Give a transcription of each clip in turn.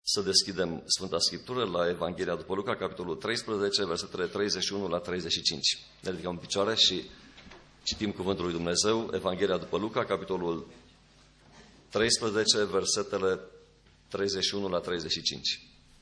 Să deschidem Sfânta Scriptură la Evanghelia după Luca, capitolul 13, versetele 31 la 35. Ne ridicăm în picioare și citim cuvântul lui Dumnezeu, Evanghelia după Luca, capitolul 13, versetele 31 la 35.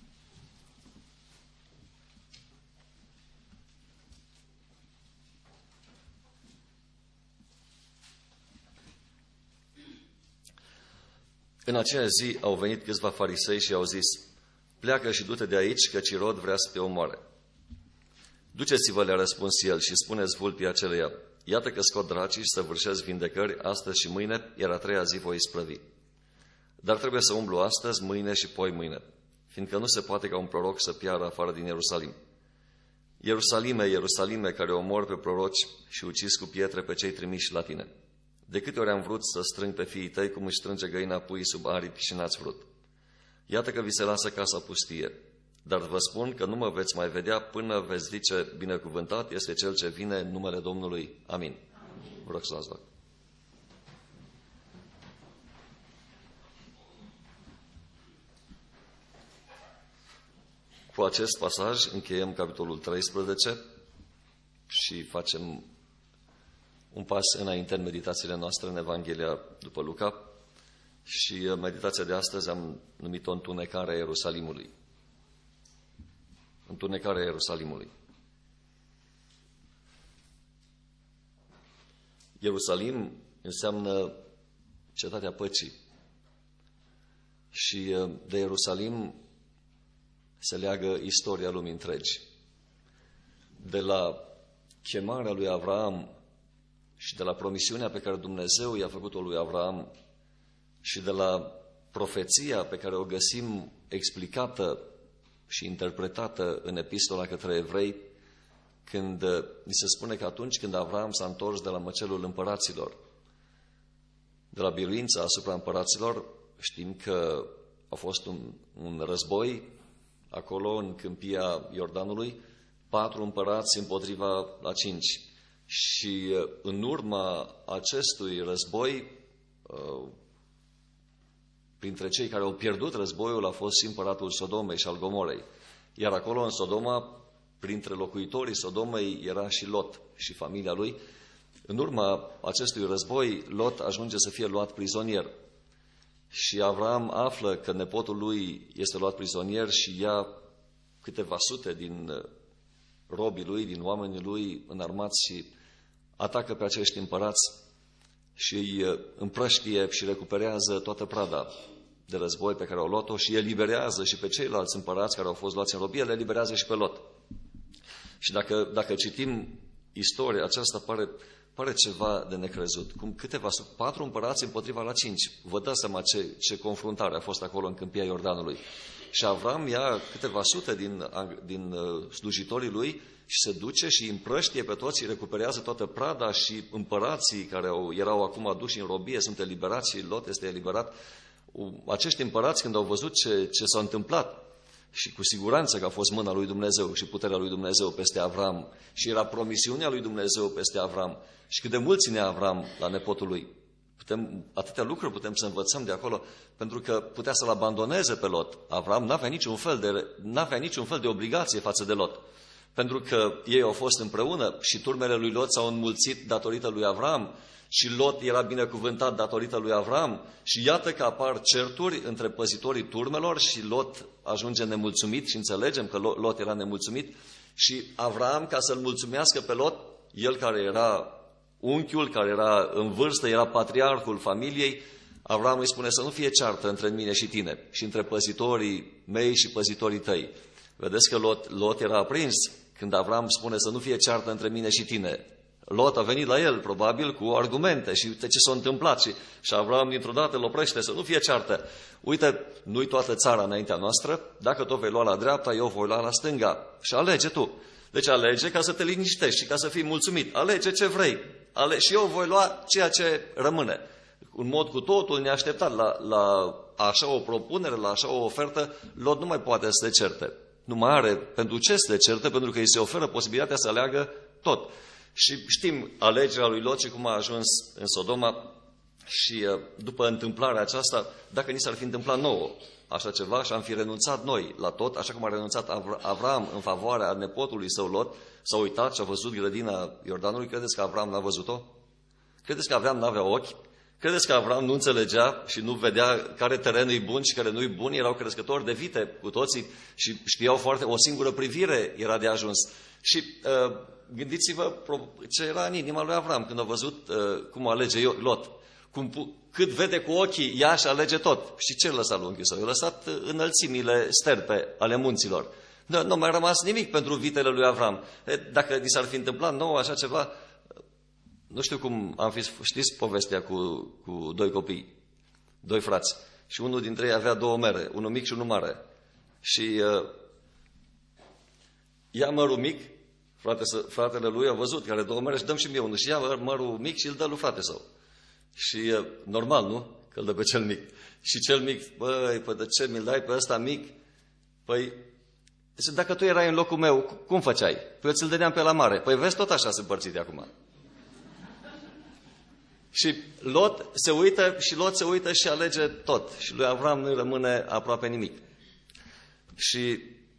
În aceea zi au venit câțiva farisei și au zis: pleacă și du-te de aici, căci Irod vrea să te omoare. Duceți-vă, le-a răspuns el, și spuneți vulpii aceleia: iată că scot dracii și săvârșesc vindecări astăzi și mâine, iar a treia zi voi isprăvi. Dar trebuie să umblu astăzi, mâine și poi mâine, fiindcă nu se poate ca un proroc să piară afară din Ierusalim. Ierusalime, Ierusalime, care omori pe proroci și ucizi cu pietre pe cei trimiși la tine. De câte ori am vrut să strâng pe fiii tăi, cum își strânge găina puii sub aripi și n-ați vrut. Iată că vi se lasă casa pustie. Dar vă spun că nu mă veți mai vedea până veți zice: binecuvântat este cel ce vine în numele Domnului. Amin. Vă rog să luați loc. Cu acest pasaj încheiem capitolul 13 și facem un pas înainte în meditațiile noastre în Evanghelia după Luca. Și meditația de astăzi am numit-o Întunecarea Ierusalimului. Întunecarea Ierusalimului. Ierusalim înseamnă cetatea păcii. Și de Ierusalim se leagă istoria lumii întregi. De la chemarea lui Avraam și de la promisiunea pe care Dumnezeu i-a făcut-o lui Avraam și de la profeția pe care o găsim explicată și interpretată în epistola către evrei, când ni se spune că atunci când Avraam s-a întors de la măcelul împăraților, de la biruința asupra împăraților, știm că a fost un război acolo în câmpia Iordanului, 4 împărați împotriva la 5. Și în urma acestui război, printre cei care au pierdut războiul a fost și împăratul Sodomei și al Gomorei. Iar acolo în Sodoma, printre locuitorii Sodomei, era și Lot și familia lui. În urma acestui război, Lot ajunge să fie luat prizonier. Și Avram află că nepotul lui este luat prizonier și ia câteva sute din robii lui, din oamenii lui înarmați și atacă pe acești împărați și îi împrăștie și recuperează toată prada de război pe care au luat-o și eliberează și pe ceilalți împărați care au fost luați în robie, le eliberează și pe Lot. Și dacă citim istoria aceasta, pare ceva de necrezut. Cum 4 împărați împotriva la 5. Vă dați seama ce confruntare a fost acolo în câmpia Iordanului. Și Avram ia câteva sute din slujitorii lui și se duce și îi împrăștie pe toți, îi recuperează toată prada și împărații care erau acum aduși în robie sunt eliberați și Lot este eliberat. Acești împărați, când au văzut ce s-a întâmplat, și cu siguranță că a fost mâna lui Dumnezeu și puterea lui Dumnezeu peste Avram și era promisiunea lui Dumnezeu peste Avram și cât de mult ținea Avram la nepotul lui. Atâtea lucruri putem să învățăm de acolo, pentru că putea să-l abandoneze pe Lot. Avram n-avea niciun fel de obligație față de Lot, pentru că ei au fost împreună și turmele lui Lot s-au înmulțit datorită lui Avram și Lot era binecuvântat datorită lui Avram și iată că apar certuri între păzitorii turmelor și Lot ajunge nemulțumit și înțelegem că Lot era nemulțumit și Avram, ca să-l mulțumească pe Lot, el care era unchiul, care era în vârstă, era patriarhul familiei, Avram îi spune să nu fie ceartă între mine și tine și între păzitorii mei și păzitorii tăi. Vedeți că Lot era aprins când Avram spune să nu fie ceartă între mine și tine. Lot a venit la el, probabil, cu argumente și uite ce s-a întâmplat. Și Avram dintr-o dată îl oprește să nu fie ceartă. Uite, nu-i toată țara înaintea noastră, dacă tu vei lua la dreapta, eu voi lua la stânga. Și alege tu. Deci alege ca să te liniștești și ca să fii mulțumit. Alege ce vrei. Și eu voi lua ceea ce rămâne. În mod cu totul neașteptat la așa o propunere, la așa o ofertă, Lot nu mai poate să se certe. Nu mai are pentru ce să se certe, pentru că îi se oferă posibilitatea să aleagă tot. Și știm alegerea lui Lot și cum a ajuns în Sodoma și după întâmplarea aceasta, dacă ni s-ar fi întâmplat nouă, așa ceva și am fi renunțat noi la tot, așa cum a renunțat Avram în favoarea nepotului său Lot, s-a uitat și a văzut grădina Iordanului, credeți că Avram n-a văzut-o? Credeți că Avram n-avea ochi? Credeți că Avram nu înțelegea și nu vedea care teren e bun și care nu e bun? Erau crescători de vite cu toții și știau foarte, o singură privire era de ajuns. Și gândiți-vă ce era în inima lui Avram când a văzut cum alege Lot. Cât vede cu ochii, ea și alege tot. Și ce lăsa lui unchiul său? I-a lăsat înălțimile sterpe ale munților. Nu a mai rămas nimic pentru vitele lui Avram. Dacă ni s-ar fi întâmplat nouă așa ceva, nu știu cum am fi, știți povestea cu doi copii, doi frați. Și unul dintre ei avea 2 mere, unul mic și unul mare. Și ia mărul mic, fratele lui a văzut că are 2 mere și dăm și mie unul. Și ia mărul mic și îl dă lui frate său. Și normal, nu? Că îl dă pe cel mic. Și cel mic, păi de ce mi-l dai pe ăsta mic? Păi, dacă tu erai în locul meu, cum făceai? Păi eu ți-l dădeam pe la mare. Păi vezi, tot așa se împărțite acum. Și Lot se uită și alege tot. Și lui Avram nu-i rămâne aproape nimic. Și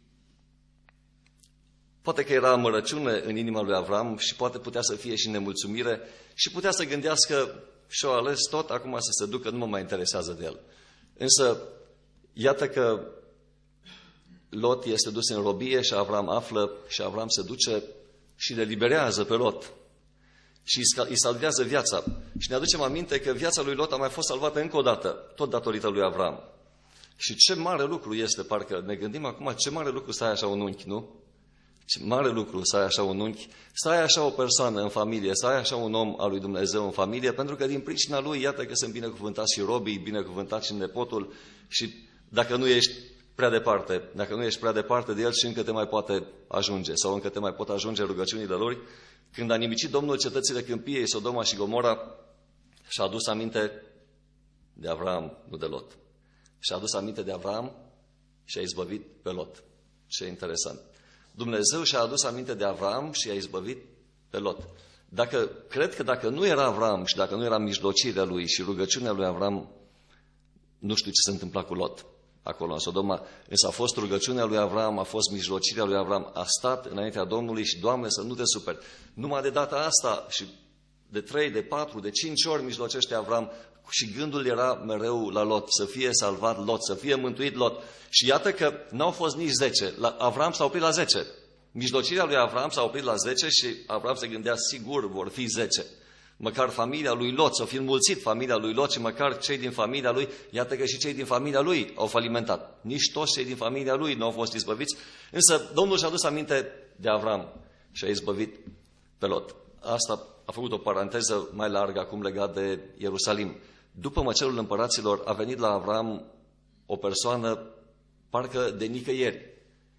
poate că era amărăciune în inima lui Avram și poate putea să fie și nemulțumire și putea să gândească și-o ales tot, acum să se ducă, nu mă mai interesează de el. Însă, iată că Lot este dus în robie și Avram află și Avram se duce și le eliberează pe Lot. Și îi salvează viața. Și ne aducem aminte că viața lui Lot a mai fost salvată încă o dată, tot datorită lui Avram. Și ce mare lucru este, parcă ne gândim acum, ce mare lucru să ai așa un unchi, nu? Ce mare lucru să ai așa un unchi, să ai așa o persoană în familie, să ai așa un om al lui Dumnezeu în familie, pentru că din pricina lui, iată că sunt binecuvântați și robii, binecuvântați și nepotul și dacă nu ești prea departe de el și încă te mai poate ajunge sau încă te mai pot ajunge rugăciunile lor. Când a nimicit Domnul cetățile câmpiei, Sodoma și Gomora, și-a adus aminte de Avram, nu de Lot. Și-a adus aminte de Avram și a izbăvit pe Lot. Ce interesant. Dumnezeu și-a adus aminte de Avram și a izbăvit pe Lot. Cred că dacă nu era Avram și dacă nu era mijlocirea lui și rugăciunea lui Avram, nu știu ce se întâmpla cu Lot acolo în Sodoma, însă a fost rugăciunea lui Avram, a fost mijlocirea lui Avram, a stat înaintea Domnului și, Doamne, să nu te superi. Numai de data asta și de 3, de 4, de 5 ori mijlocește Avram și gândul era mereu la Lot, să fie salvat Lot, să fie mântuit Lot. Și iată că n-au fost nici 10, Avram s-a oprit la 10. Mijlocirea lui Avram s-a oprit la 10 și Avram se gândea, sigur vor fi 10. Măcar familia lui Lot, s-o fi înmulțit familia lui Lot și măcar cei din familia lui, iată că și cei din familia lui au falimentat. Nici toți cei din familia lui nu au fost izbăviți, însă Domnul și-a adus aminte de Avram și a izbăvit pe Lot. Asta a făcut o paranteză mai largă acum legat de Ierusalim. După măcelul împăraților a venit la Avram o persoană parcă de nicăieri.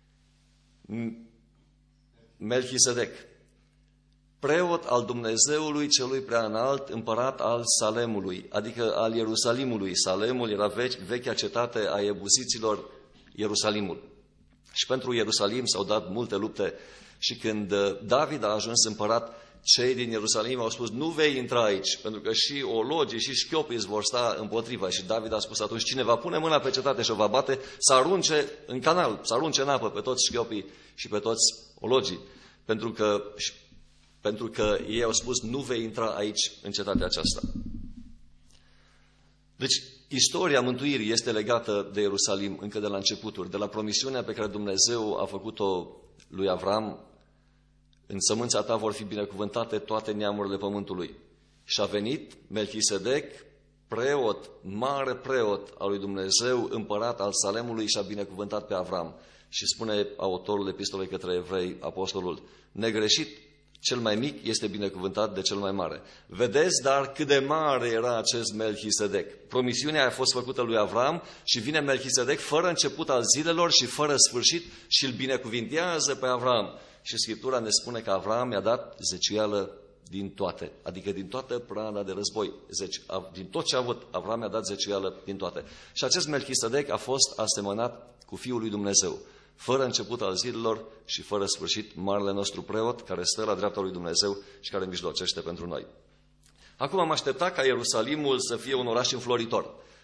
Melchisedec, preot al Dumnezeului celui prea înalt, împărat al Salemului, adică al Ierusalimului. Salemul era vechea cetate a ebuziților, Ierusalimul. Și pentru Ierusalim s-au dat multe lupte și când David a ajuns împărat, cei din Ierusalim au spus, nu vei intra aici, pentru că și ologii și șchiopii îți vor sta împotriva. Și David a spus atunci, cine va pune mâna pe cetate și o va bate, să arunce în canal, să arunce în apă pe toți șchiopii și pe toți ologii. Pentru că ei au spus, nu vei intra aici în cetatea aceasta. Deci, istoria mântuirii este legată de Ierusalim încă de la începuturi, de la promisiunea pe care Dumnezeu a făcut-o lui Avram. În sămânța ta vor fi binecuvântate toate neamurile pământului. Și a venit Melchisedec, preot, mare preot al lui Dumnezeu, împărat al Salemului și a binecuvântat pe Avram. Și spune autorul epistolei către evrei, apostolul, negreșit, cel mai mic este binecuvântat de cel mai mare. Vedeți, dar, cât de mare era acest Melchisedec. Promisiunea a fost făcută lui Avram și vine Melchisedec fără început al zilelor și fără sfârșit și îl binecuvintează pe Avram. Și Scriptura ne spune că Avram i-a dat zeciuială din toate, adică din toată prada de război. Din tot ce a avut, Avram i-a dat zeciuială din toate. Și acest Melchisedec a fost asemănat cu Fiul lui Dumnezeu, fără început al zilelor și fără sfârșit, marele nostru preot, care stă la dreapta lui Dumnezeu și care mijlocește pentru noi. Acum am așteptat ca Ierusalimul să fie un oraș înfloritor.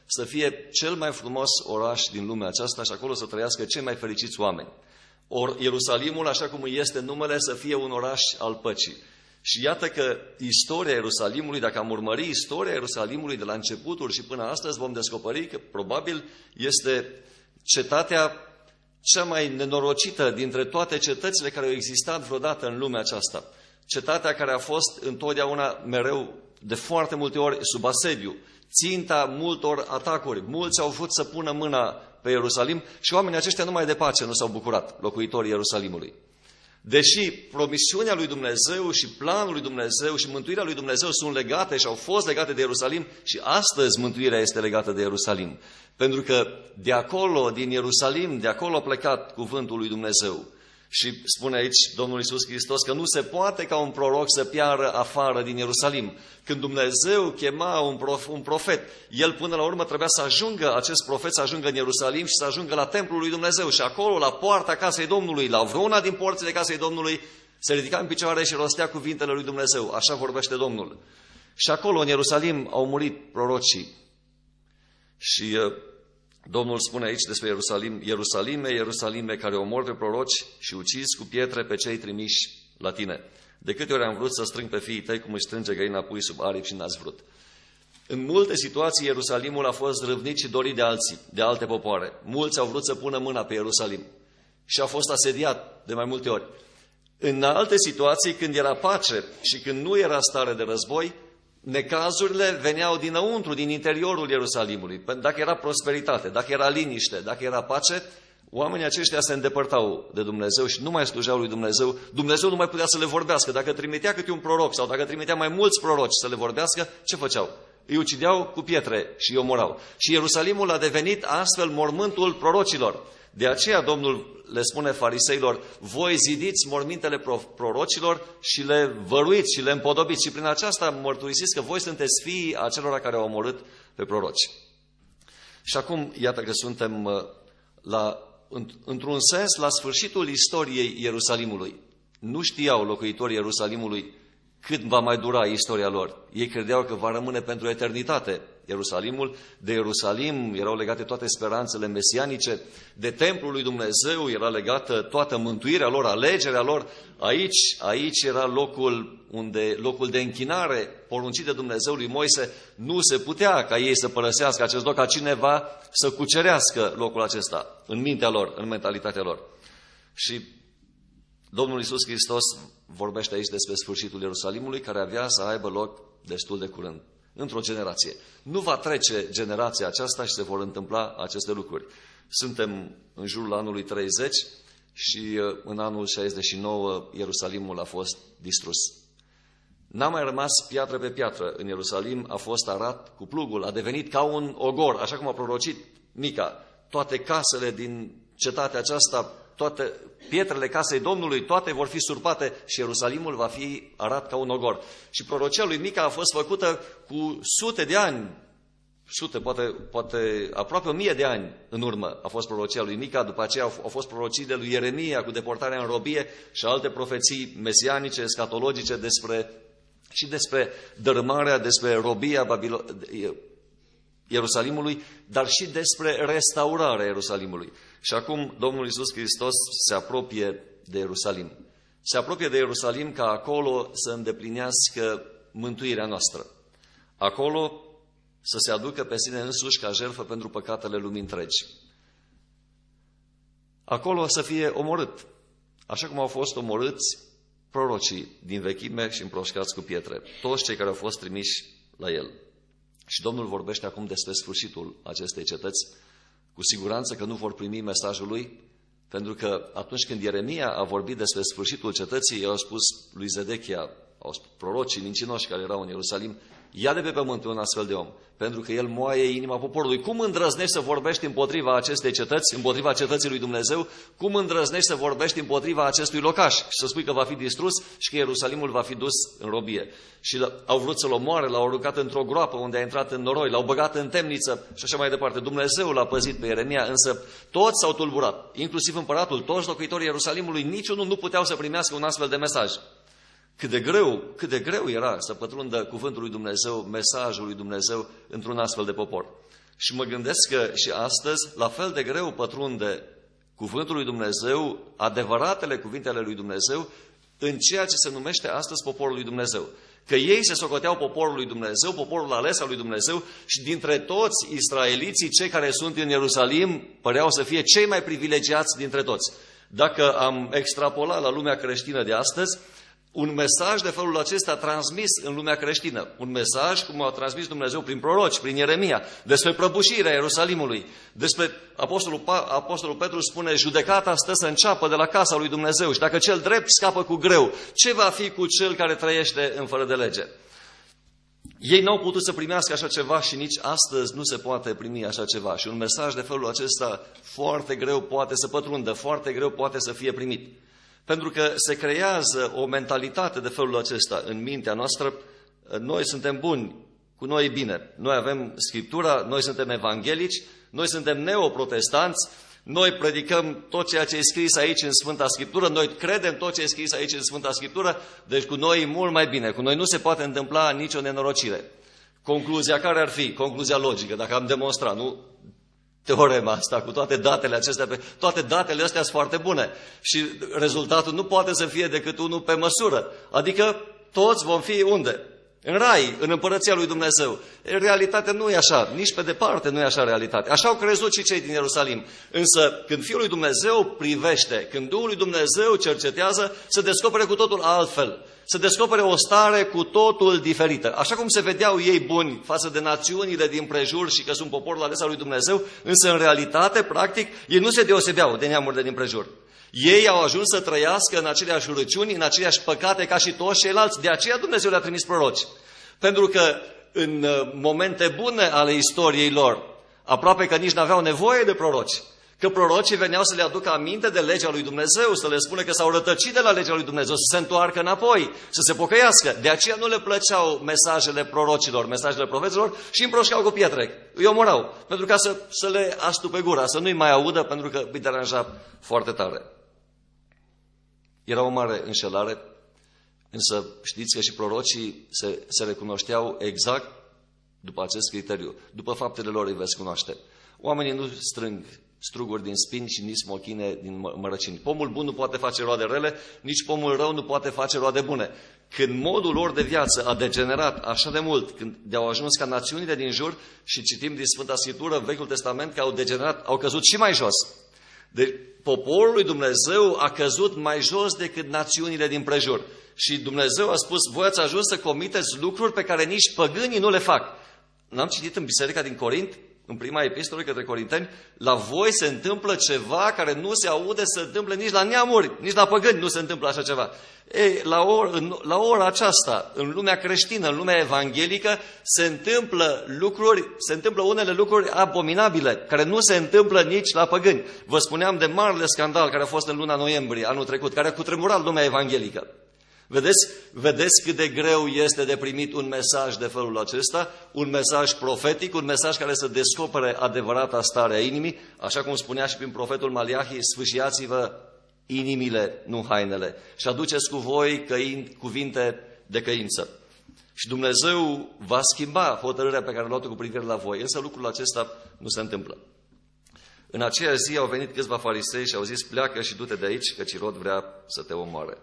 să fie cel mai frumos oraș din lumea aceasta și acolo să trăiască cei mai fericiți oameni. Ierusalimul, așa cum este numele, să fie un oraș al păcii. Și iată că istoria Ierusalimului, dacă am urmări istoria Ierusalimului de la începutul și până astăzi, vom descoperi că probabil este cetatea cea mai nenorocită dintre toate cetățile care au existat vreodată în lumea aceasta. Cetatea care a fost întotdeauna, mereu, de foarte multe ori, sub asediu, ținta multor atacuri. Mulți au vrut să pună mâna pe Ierusalim și oamenii aceștia numai de pace nu s-au bucurat, locuitorii Ierusalimului. Deși promisiunea lui Dumnezeu și planul lui Dumnezeu și mântuirea lui Dumnezeu sunt legate și au fost legate de Ierusalim, și astăzi mântuirea este legată de Ierusalim. Pentru că de acolo, din Ierusalim, de acolo a plecat cuvântul lui Dumnezeu. Și spune aici Domnul Iisus Hristos că nu se poate ca un proroc să piară afară din Ierusalim. Când Dumnezeu chema un profet, el până la urmă trebuia să ajungă, acest profet să ajungă în Ierusalim și să ajungă la templul lui Dumnezeu. Și acolo, la poarta casei Domnului, la vreuna din porțile casei Domnului, se ridica în picioare și rostea cuvintele lui Dumnezeu. Așa vorbește Domnul. Și acolo, în Ierusalim, au murit prorocii. Și Domnul spune aici despre Ierusalim: Ierusalime, Ierusalime, care omori pe proroci și ucizi cu pietre pe cei trimiși la tine. De câte ori am vrut să strâng pe fiii tăi cum își strânge găina pui sub aripi și n-ați vrut. În multe situații Ierusalimul a fost râvnit și dorit de alții, de alte popoare. Mulți au vrut să pună mâna pe Ierusalim și a fost asediat de mai multe ori. În alte situații, când era pace și când nu era stare de război, necazurile veneau dinăuntru, din interiorul Ierusalimului. Dacă era prosperitate, dacă era liniște, dacă era pace, oamenii aceștia se îndepărtau de Dumnezeu și nu mai slujeau lui Dumnezeu. Dumnezeu nu mai putea să le vorbească. Dacă trimitea câte un proroc sau dacă trimitea mai mulți proroci să le vorbească, ce făceau? Îi ucideau cu pietre și îi omorau. Și Ierusalimul a devenit astfel mormântul prorocilor. De aceea Domnul le spune fariseilor: voi zidiți mormintele prorocilor și le văruiți și le împodobiți. Și prin aceasta mărturisiți că voi sunteți fiii acelora care au omorât pe proroci. Și acum, iată că suntem într-un sens la sfârșitul istoriei Ierusalimului. Nu știau locuitorii Ierusalimului cât va mai dura istoria lor. Ei credeau că va rămâne pentru eternitate Ierusalimul. De Ierusalim erau legate toate speranțele mesianice, de templul lui Dumnezeu era legată toată mântuirea lor, alegerea lor. Aici era locul de închinare poruncit de Dumnezeu lui Moise. Nu se putea ca ei să părăsească acest loc, ca cineva să cucerească locul acesta în mintea lor, în mentalitatea lor. Și Domnul Iisus Hristos vorbește aici despre sfârșitul Ierusalimului, care avea să aibă loc destul de curând, într-o generație. Nu va trece generația aceasta și se vor întâmpla aceste lucruri. Suntem în jurul anului 30 și în anul 69 Ierusalimul a fost distrus. N-a mai rămas piatră pe piatră în Ierusalim, a fost arat cu plugul, a devenit ca un ogor, așa cum a prorocit Mica. Toate casele din cetatea aceasta, toate pietrele casei Domnului, toate vor fi surpate și Ierusalimul va fi arat ca un ogor. Și prorocia lui Mica a fost făcută cu sute de ani, poate aproape 1000 de ani în urmă a fost prorocia lui Mica, după aceea au fost prorociile lui Ieremia cu deportarea în robie și alte profeții mesianice, escatologice despre dărâmarea, despre robia Ierusalimului, dar și despre restaurarea Ierusalimului. Și acum Domnul Iisus Hristos se apropie de Ierusalim. Se apropie de Ierusalim ca acolo să îndeplinească mântuirea noastră. Acolo să se aducă pe sine însuși ca jertfă pentru păcatele lumii întregi. Acolo să fie omorât, așa cum au fost omorâți prorocii din vechime și împroșcați cu pietre, toți cei care au fost trimiși la el. Și Domnul vorbește acum despre sfârșitul acestei cetăți, cu siguranță că nu vor primi mesajul lui, pentru că atunci când Ieremia a vorbit despre sfârșitul cetății, i-au spus lui Zedechia, prorocii mincinoși care erau în Ierusalim: ia de pe pământ un astfel de om, pentru că el moaie inima poporului. Cum îndrăznești să vorbești împotriva acestei cetăți, împotriva cetății lui Dumnezeu? Cum îndrăznești să vorbești împotriva acestui locaș și să spui că va fi distrus și că Ierusalimul va fi dus în robie? Și au vrut să-l omoare, l-au aruncat într-o groapă unde a intrat în noroi, l-au băgat în temniță și așa mai departe. Dumnezeu l-a păzit pe Ieremia, însă toți s-au tulburat, inclusiv împăratul, toți locuitorii Ierusalimului, niciunul nu puteau să primească un astfel de mesaj. Cât de greu era să pătrundă cuvântul lui Dumnezeu, mesajul lui Dumnezeu într-un astfel de popor. Și mă gândesc că și astăzi, la fel de greu pătrunde cuvântul lui Dumnezeu, adevăratele cuvinte ale lui Dumnezeu, în ceea ce se numește astăzi poporul lui Dumnezeu. Că ei se socoteau poporul lui Dumnezeu, poporul ales al lui Dumnezeu și dintre toți israeliții, cei care sunt în Ierusalim, păreau să fie cei mai privilegiați dintre toți. Dacă am extrapolat la lumea creștină de astăzi, un mesaj de felul acesta transmis în lumea creștină, un mesaj cum a transmis Dumnezeu prin proroci, prin Ieremia, despre prăbușirea Ierusalimului, despre Apostolul Petru spune, judecata stă să înceapă de la casa lui Dumnezeu și dacă cel drept scapă cu greu, ce va fi cu cel care trăiește în fără de lege? Ei n-au putut să primească așa ceva și nici astăzi nu se poate primi așa ceva. Și un mesaj de felul acesta foarte greu poate să pătrundă, foarte greu poate să fie primit. Pentru că se creează o mentalitate de felul acesta în mintea noastră. Noi suntem buni, cu noi e bine. Noi avem Scriptura, noi suntem evanghelici, noi suntem neoprotestanți, noi predicăm tot ceea ce e scris aici în Sfânta Scriptură, noi credem tot ce e scris aici în Sfânta Scriptură, deci cu noi e mult mai bine, cu noi nu se poate întâmpla nicio nenorocire. Concluzia care ar fi? Concluzia logică, dacă am demonstrat, nu teorema asta, cu toate datele acestea, toate datele astea sunt foarte bune și rezultatul nu poate să fie decât unul pe măsură, adică toți vom fi unde? În rai, în împărăția lui Dumnezeu. În realitate nu e așa, nici pe departe nu e așa realitate. Așa au crezut și cei din Ierusalim. Însă când Fiul lui Dumnezeu privește, când Duhul lui Dumnezeu cercetează, se descopere cu totul altfel. Se descopere o stare cu totul diferită. Așa cum se vedeau ei buni față de națiunile din prejur și că sunt poporul ales al lui Dumnezeu, însă în realitate, practic, ei nu se deosebeau de neamurile din prejur. Ei au ajuns să trăiască în aceleași rugăciuni, în aceleași păcate ca și toți ceilalți. De aceea Dumnezeu le-a trimis proroci. Pentru că în momente bune ale istoriei lor, aproape că nici n-aveau nevoie de proroci. Că prorocii veneau să le aducă aminte de legea lui Dumnezeu, să le spună că s-au rătăcit de la legea lui Dumnezeu, să se întoarcă înapoi, să se pocăiască. De aceea nu le plăceau mesajele prorocilor, mesajele profeților și împroșcau cu pietre. Îi omorau, pentru ca să le astupe gura, să nu-i mai audă, pentru că îi deranja foarte tare. Era o mare înșelare, însă știți că și prorocii se recunoșteau exact după acest criteriu. După faptele lor îi veți cunoaște. Oamenii nu strâng struguri din spini și nici smochine din mărăcini. Pomul bun nu poate face roade rele, nici pomul rău nu poate face roade bune. Când modul lor de viață a degenerat așa de mult, când de-au ajuns ca națiunile din jur, și citim din Sfânta Scriptură, Vechiul Testament, că au degenerat, au căzut și mai jos. Deci poporul lui Dumnezeu a căzut mai jos decât națiunile din prejur. Și Dumnezeu a spus, voi ați ajuns să comiteți lucruri pe care nici păgânii nu le fac. N-am citit în biserica din Corint, în prima epistolă către Corinteni, la voi se întâmplă ceva care nu se aude să se întâmple nici la neamuri, nici la păgâni nu se întâmplă așa ceva. Ei, la ora aceasta, în lumea creștină, în lumea evanghelică, se întâmplă unele lucruri abominabile, care nu se întâmplă nici la păgâni. Vă spuneam de marele scandal care a fost în luna noiembrie anul trecut, care a cutremurat lumea evanghelică. Vedeți cât de greu este de primit un mesaj de felul acesta, un mesaj profetic, un mesaj care să descopere adevărata stare a inimii, așa cum spunea și prin profetul Maliahi, sfâșiați-vă inimile, nu hainele, și aduceți cu voi cuvinte de căință. Și Dumnezeu va schimba hotărârea pe care a luat-o cu privire la voi, însă lucrul acesta nu se întâmplă. În aceea zi au venit câțiva farisei și au zis, pleacă și du-te de aici, că Irod vrea să te omoare.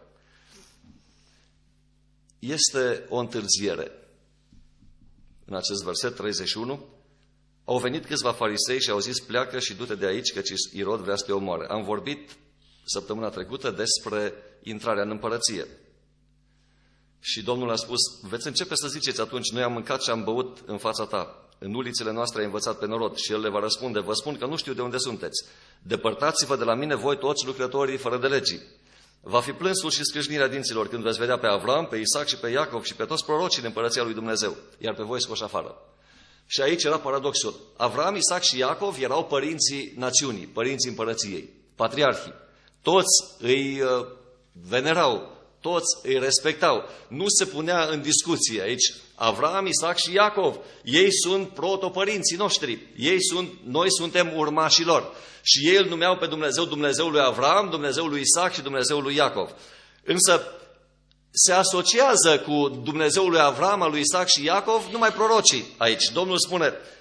Este o întârziere. În acest verset 31, au venit câțiva farisei și au zis, pleacă și du-te de aici, căci Irod vrea să te omoare. Am vorbit săptămâna trecută despre intrarea în împărăție. Și Domnul a spus, veți începe să ziceți atunci, noi am mâncat și am băut în fața ta. În ulițele noastre ai învățat pe norod. Și el le va răspunde, vă spun că nu știu de unde sunteți. Depărtați-vă de la mine voi toți lucrătorii fără de legii. Va fi plânsul și scrâșnirea dinților când veți vedea pe Avram, pe Isaac și pe Iacov și pe toți prorocii în împărăția lui Dumnezeu, iar pe voi scoși afară. Și aici era paradoxul. Avram, Isaac și Iacov erau părinții națiunii, părinții împărăției, patriarhii. Toți îi venerau, toți îi respectau. Nu se punea în discuție aici Avram, Isaac și Iacov. Ei sunt protopărinții noștri. Noi suntem urmașii lor. Și ei îl numeau pe Dumnezeu, Dumnezeul lui Avram, Dumnezeul lui Isaac și Dumnezeul lui Iacov. Însă se asociază cu Dumnezeul lui Avram, al lui Isaac și Iacov numai prorocii aici. Domnul spune,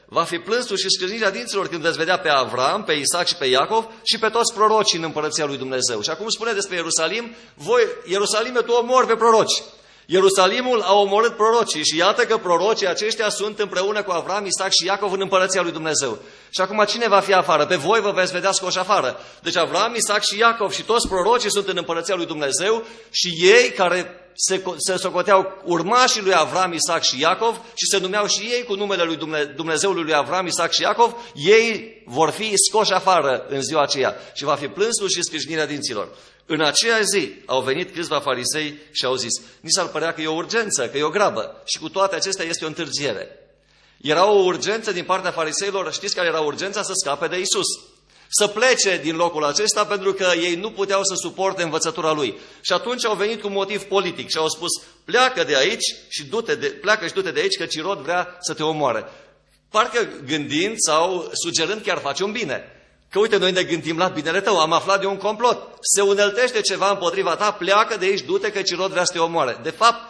Va fi plânsul și scrâșnirea dinților când veți vedea pe Avram, pe Isaac și pe Iacov și pe toți prorocii în împărăția lui Dumnezeu. Și acum spune despre Ierusalim, Ierusalime, tu omori pe proroci. Ierusalimul a omorât prorocii și iată că prorocii aceștia sunt împreună cu Avram, Isaac și Iacov în împărăția lui Dumnezeu. Și acum cine va fi afară? Pe voi vă veți vedea scoși afară. Deci Avram, Isaac și Iacov și toți prorocii sunt în împărăția lui Dumnezeu și ei care se socoteau urmașii lui Avram, Isaac și Iacov și se numeau și ei cu numele lui Dumnezeului lui Avram, Isaac și Iacov, ei vor fi scoși afară în ziua aceea și va fi plânsul și scrâșnirea dinților. În aceea zi au venit câțiva farisei și au zis, ni s-ar părea că e o urgență, că e o grabă și cu toate acestea este o întârziere. Era o urgență din partea fariseilor, știți care era urgența? Să scape de Iisus. Să plece din locul acesta pentru că ei nu puteau să suporte învățătura lui. Și atunci au venit cu motiv politic și au spus, pleacă de aici și pleacă și du-te de aici că Irod vrea să te omoare. Parcă gândind sau sugerând chiar face un bine. Că uite, noi ne gândim la binele tău, am aflat de un complot. Se uneltește ceva împotriva ta, pleacă de aici, du-te că Irod vrea să te omoare. De fapt,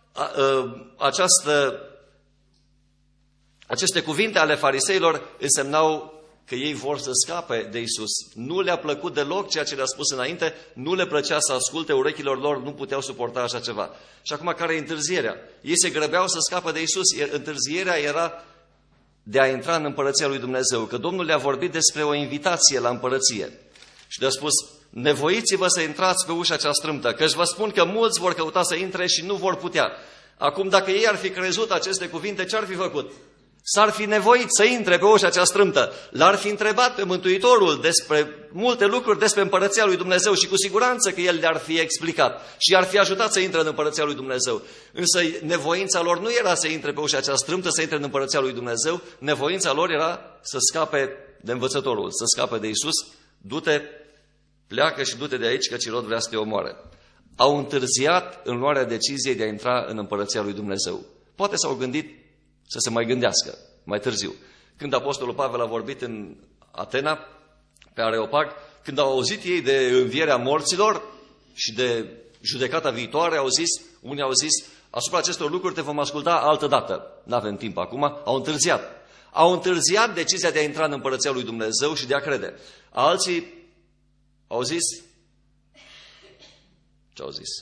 aceste cuvinte ale fariseilor însemnau că ei vor să scape de Iisus. Nu le-a plăcut deloc ceea ce le-a spus înainte, nu le plăcea să asculte, urechilor lor nu puteau suporta așa ceva. Și acum care e întârzierea? Ei se grăbeau să scape de Iisus, întârzierea era de a intra în împărăția lui Dumnezeu, că Domnul le-a vorbit despre o invitație la împărăție. Și le-a spus, nevoiți-vă să intrați pe ușa cea strâmtă, căci vă spun că mulți vor căuta să intre și nu vor putea. Acum, dacă ei ar fi crezut aceste cuvinte, ce ar fi făcut? S-ar fi nevoit să intre pe ușa cea strâmtă. L-ar fi întrebat pe Mântuitorul despre multe lucruri despre împărăția lui Dumnezeu și cu siguranță că el le-ar fi explicat și ar fi ajutat să intre în împărăția lui Dumnezeu. Însă nevoința lor nu era să intre pe ușa cea strâmtă, să intre în împărăția lui Dumnezeu. Nevoința lor era să scape de învățătorul, să scape de Iisus. Du-te, pleacă și du-te de aici că Irod vrea să te omoare. Au întârziat în luarea deciziei de a intra în împărăția lui Dumnezeu. Poate s-au gândit să se mai gândească mai târziu. Când apostolul Pavel a vorbit în Atena, pe Areopag, când au auzit ei de învierea morților și de judecata viitoare, unii au zis, asupra acestor lucruri te vom asculta altă dată. N-avem timp acum, au întârziat. Au întârziat decizia de a intra în împărăția lui Dumnezeu și de a crede. Alții au zis, ce au zis?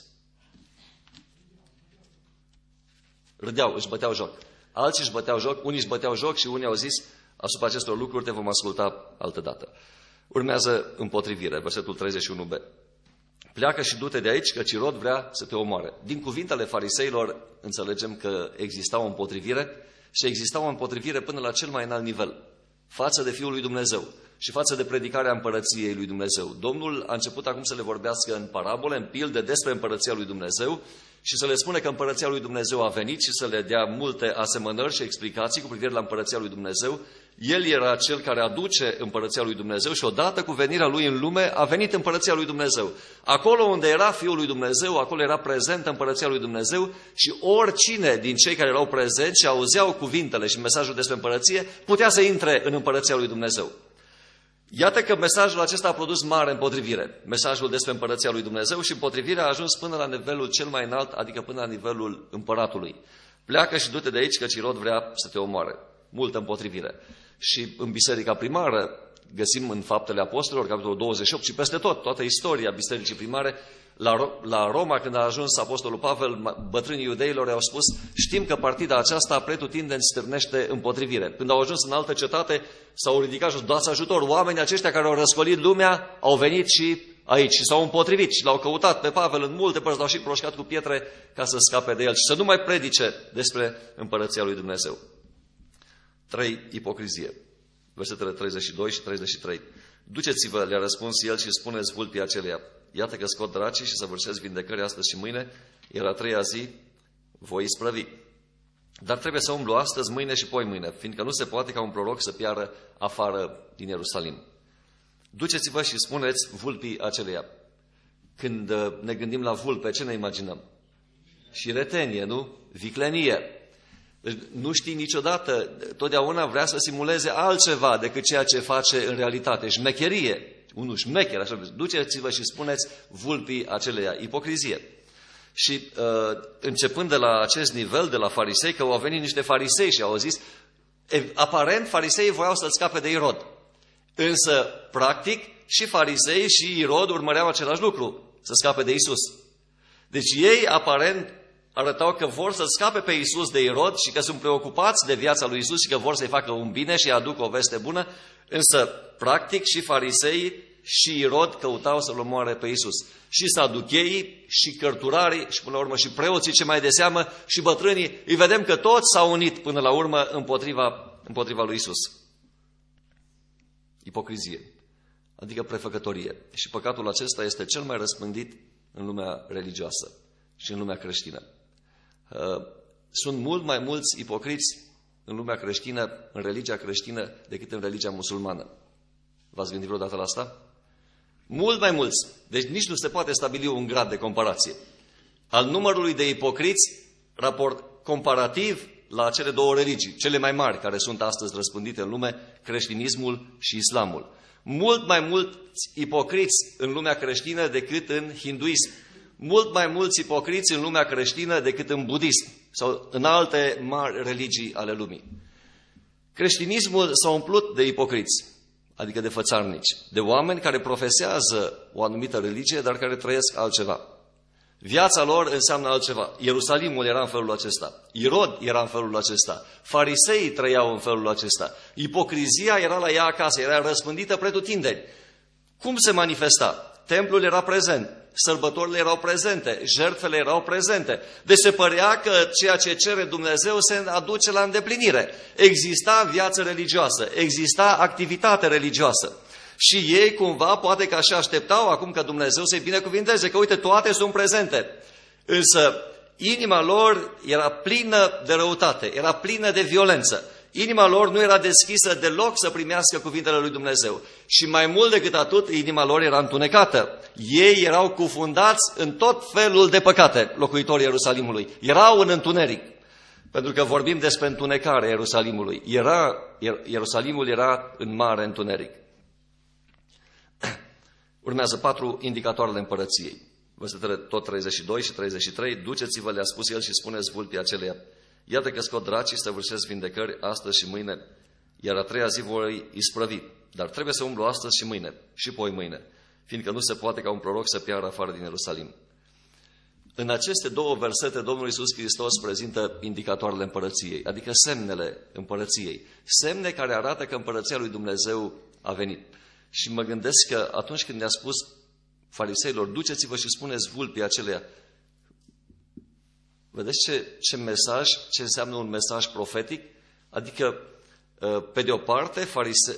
Râdeau, își băteau joc. Alții își băteau joc, unii își băteau joc și unii au zis, asupra acestor lucruri te vom asculta altă dată. Urmează împotrivire, versetul 31b. Pleacă și du-te de aici, că Irod vrea să te omoare. Din cuvintele fariseilor înțelegem că exista o împotrivire și exista o împotrivire până la cel mai înalt nivel, față de Fiul lui Dumnezeu și față de predicarea împărăției lui Dumnezeu. Domnul a început acum să le vorbească în parabole, în pilde despre împărăția lui Dumnezeu și să le spune că împărăția lui Dumnezeu a venit și să le dea multe asemănări și explicații cu privire la împărăția lui Dumnezeu. El era cel care aduce împărăția lui Dumnezeu și odată cu venirea lui în lume a venit împărăția lui Dumnezeu. Acolo unde era Fiul lui Dumnezeu, acolo era prezentă împărăția lui Dumnezeu și oricine din cei care erau prezenți și auzeau cuvintele și mesajul despre împărăție putea să intre în împărăția lui Dumnezeu. Iată că mesajul acesta a produs mare împotrivire, mesajul despre împărăția lui Dumnezeu și împotrivirea a ajuns până la nivelul cel mai înalt, adică până la nivelul împăratului. Pleacă și du-te de aici că Irod vrea să te omoare. Multă împotrivire. Și în biserica primară găsim în Faptele Apostolilor, capitolul 28 și peste tot, toată istoria bisericii primare. La Roma, când a ajuns apostolul Pavel, bătrânii iudeilor au spus, știm că partida aceasta pretutindeni stârnește împotrivire. Când au ajuns în altă cetate, s-au ridicat și dați ajutor. Oamenii aceștia care au răscolit lumea au venit și aici și s-au împotrivit și l-au căutat pe Pavel în multe părți, l-au și proșcat cu pietre ca să scape de el și să nu mai predice despre împărăția lui Dumnezeu. 3. Ipocrizie. Versetele 32 și 33. Duceți-vă, le-a răspuns el și spuneți vulpii aceleia. Iată că scot dracii și săvârșesc vindecări astăzi și mâine, iar a treia zi voi isprăvi. Dar trebuie să umblu astăzi, mâine și poi mâine, fiindcă nu se poate ca un proroc să piară afară din Ierusalim. Duceți-vă și spuneți vulpii aceleia. Când ne gândim la vulpe, ce ne imaginăm? Și retenie, nu? Viclenie. Nu știi niciodată, totdeauna vrea să simuleze altceva decât ceea ce face în realitate. Șmecherie. Unul șmecher, așa, duceți-vă și spuneți vulpii aceleia, ipocrizie. Și începând de la acest nivel, de la farisei, că au venit niște farisei și au zis, Aparent, fariseii voiau să-l scape de Irod. Însă, practic, și farisei și Irod urmăreau același lucru, să scape de Iisus. Deci ei, aparent, arătau că vor să scape pe Iisus de Irod și că sunt preocupați de viața lui Iisus și că vor să-i facă un bine și aduc o veste bună, însă, practic, și farisei și Irod căutau să-l omoare pe Iisus. Și saducheii, și cărturarii, și până la urmă și preoții, ce mai de seamă, și bătrânii, îi vedem că toți s-au unit până la urmă împotriva lui Iisus. Ipocrizie, adică prefăcătorie. Și păcatul acesta este cel mai răspândit în lumea religioasă și în lumea creștină. Sunt mult mai mulți ipocriți în lumea creștină, în religia creștină, decât în religia musulmană. V-ați gândit vreodată la asta? Mult mai mulți. Deci nici nu se poate stabili un grad de comparație al numărului de ipocriți comparativ la cele două religii, cele mai mari care sunt astăzi răspândite în lume, creștinismul și islamul. Mult mai mulți ipocriți în lumea creștină decât în hinduism. Mult mai mulți ipocriți în lumea creștină decât în budism sau în alte mari religii ale lumii. Creștinismul s-a umplut de ipocriți, adică de fățarnici, de oameni care profesează o anumită religie, dar care trăiesc altceva. Viața lor înseamnă altceva. Ierusalimul era în felul acesta. Irod era în felul acesta. Fariseii trăiau în felul acesta. Ipocrizia era la ea acasă, era răspândită pretutindeni. Cum se manifesta? Templul era prezent, sărbătorile erau prezente, jertfele erau prezente. Deci se părea că ceea ce cere Dumnezeu se aduce la îndeplinire. Exista viață religioasă, exista activitate religioasă. Și ei cumva poate că așa așteptau acum că Dumnezeu să-i binecuvinteze, că uite, toate sunt prezente. Însă inima lor era plină de răutate, era plină de violență. Inima lor nu era deschisă deloc să primească cuvintele lui Dumnezeu. Și mai mult decât atât, inima lor era întunecată. Ei erau cufundați în tot felul de păcate, locuitorii Ierusalimului. Erau în întuneric. Pentru că vorbim despre întunecarea Ierusalimului. Ierusalimul era în mare întuneric. Urmează 4 indicatoarele împărăției. Versetele tot 32 și 33. Duceți-vă, le-a spus el, și spuneți vulpii aceleia: iată că scot dracii, săvârșesc vindecări astăzi și mâine, iar a treia zi voi isprăvi. Dar trebuie să umblu astăzi și mâine, și poi mâine, fiindcă nu se poate ca un proroc să piară afară din Ierusalim. În aceste două versete, Domnul Iisus Hristos prezintă indicatoarele împărăției, adică semnele împărăției, semne care arată că împărăția lui Dumnezeu a venit. Și mă gândesc că atunci când ne-a spus fariseilor: duceți-vă și spuneți vulpii aceleia, vedeți ce mesaj, ce înseamnă un mesaj profetic? Adică, pe de o parte,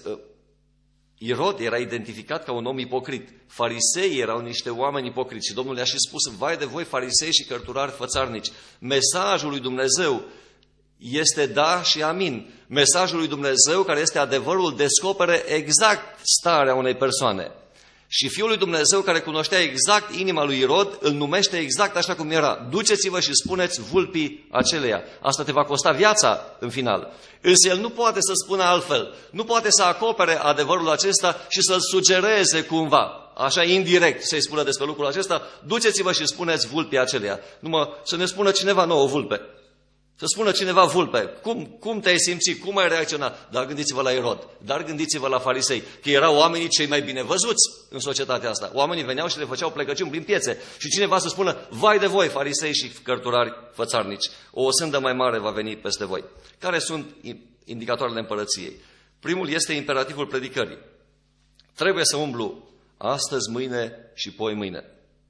Irod era identificat ca un om ipocrit. Fariseii erau niște oameni ipocriți și Domnul le-a și spus: vai de voi, farisei și cărturari fățarnici. Mesajul lui Dumnezeu este da și amin. Mesajul lui Dumnezeu, care este adevărul, descopere exact starea unei persoane. Și Fiul lui Dumnezeu, care cunoștea exact inima lui Irod, îl numește exact așa cum era: duceți-vă și spuneți vulpii aceleia. Asta te va costa viața în final. Însă el nu poate să spună altfel. Nu poate să acopere adevărul acesta și să-l sugereze cumva, așa indirect, să-i spună despre lucrul acesta: duceți-vă și spuneți vulpii aceleia. Numai să ne spună cineva nouă vulpe. Să spună cineva vulpe. Cum te-ai simțit? Cum ai reacționat? Dar gândiți-vă la Irod. Dar gândiți-vă la farisei. Că erau oamenii cei mai bine văzuți în societatea asta. Oamenii veneau și le făceau plecăciuni prin piețe. Și cineva să spună: vai de voi, farisei și cărturari fățarnici, o osândă mai mare va veni peste voi. Care sunt indicatoarele împărăției? Primul este imperativul predicării. Trebuie să umblu astăzi, mâine și poi mâine.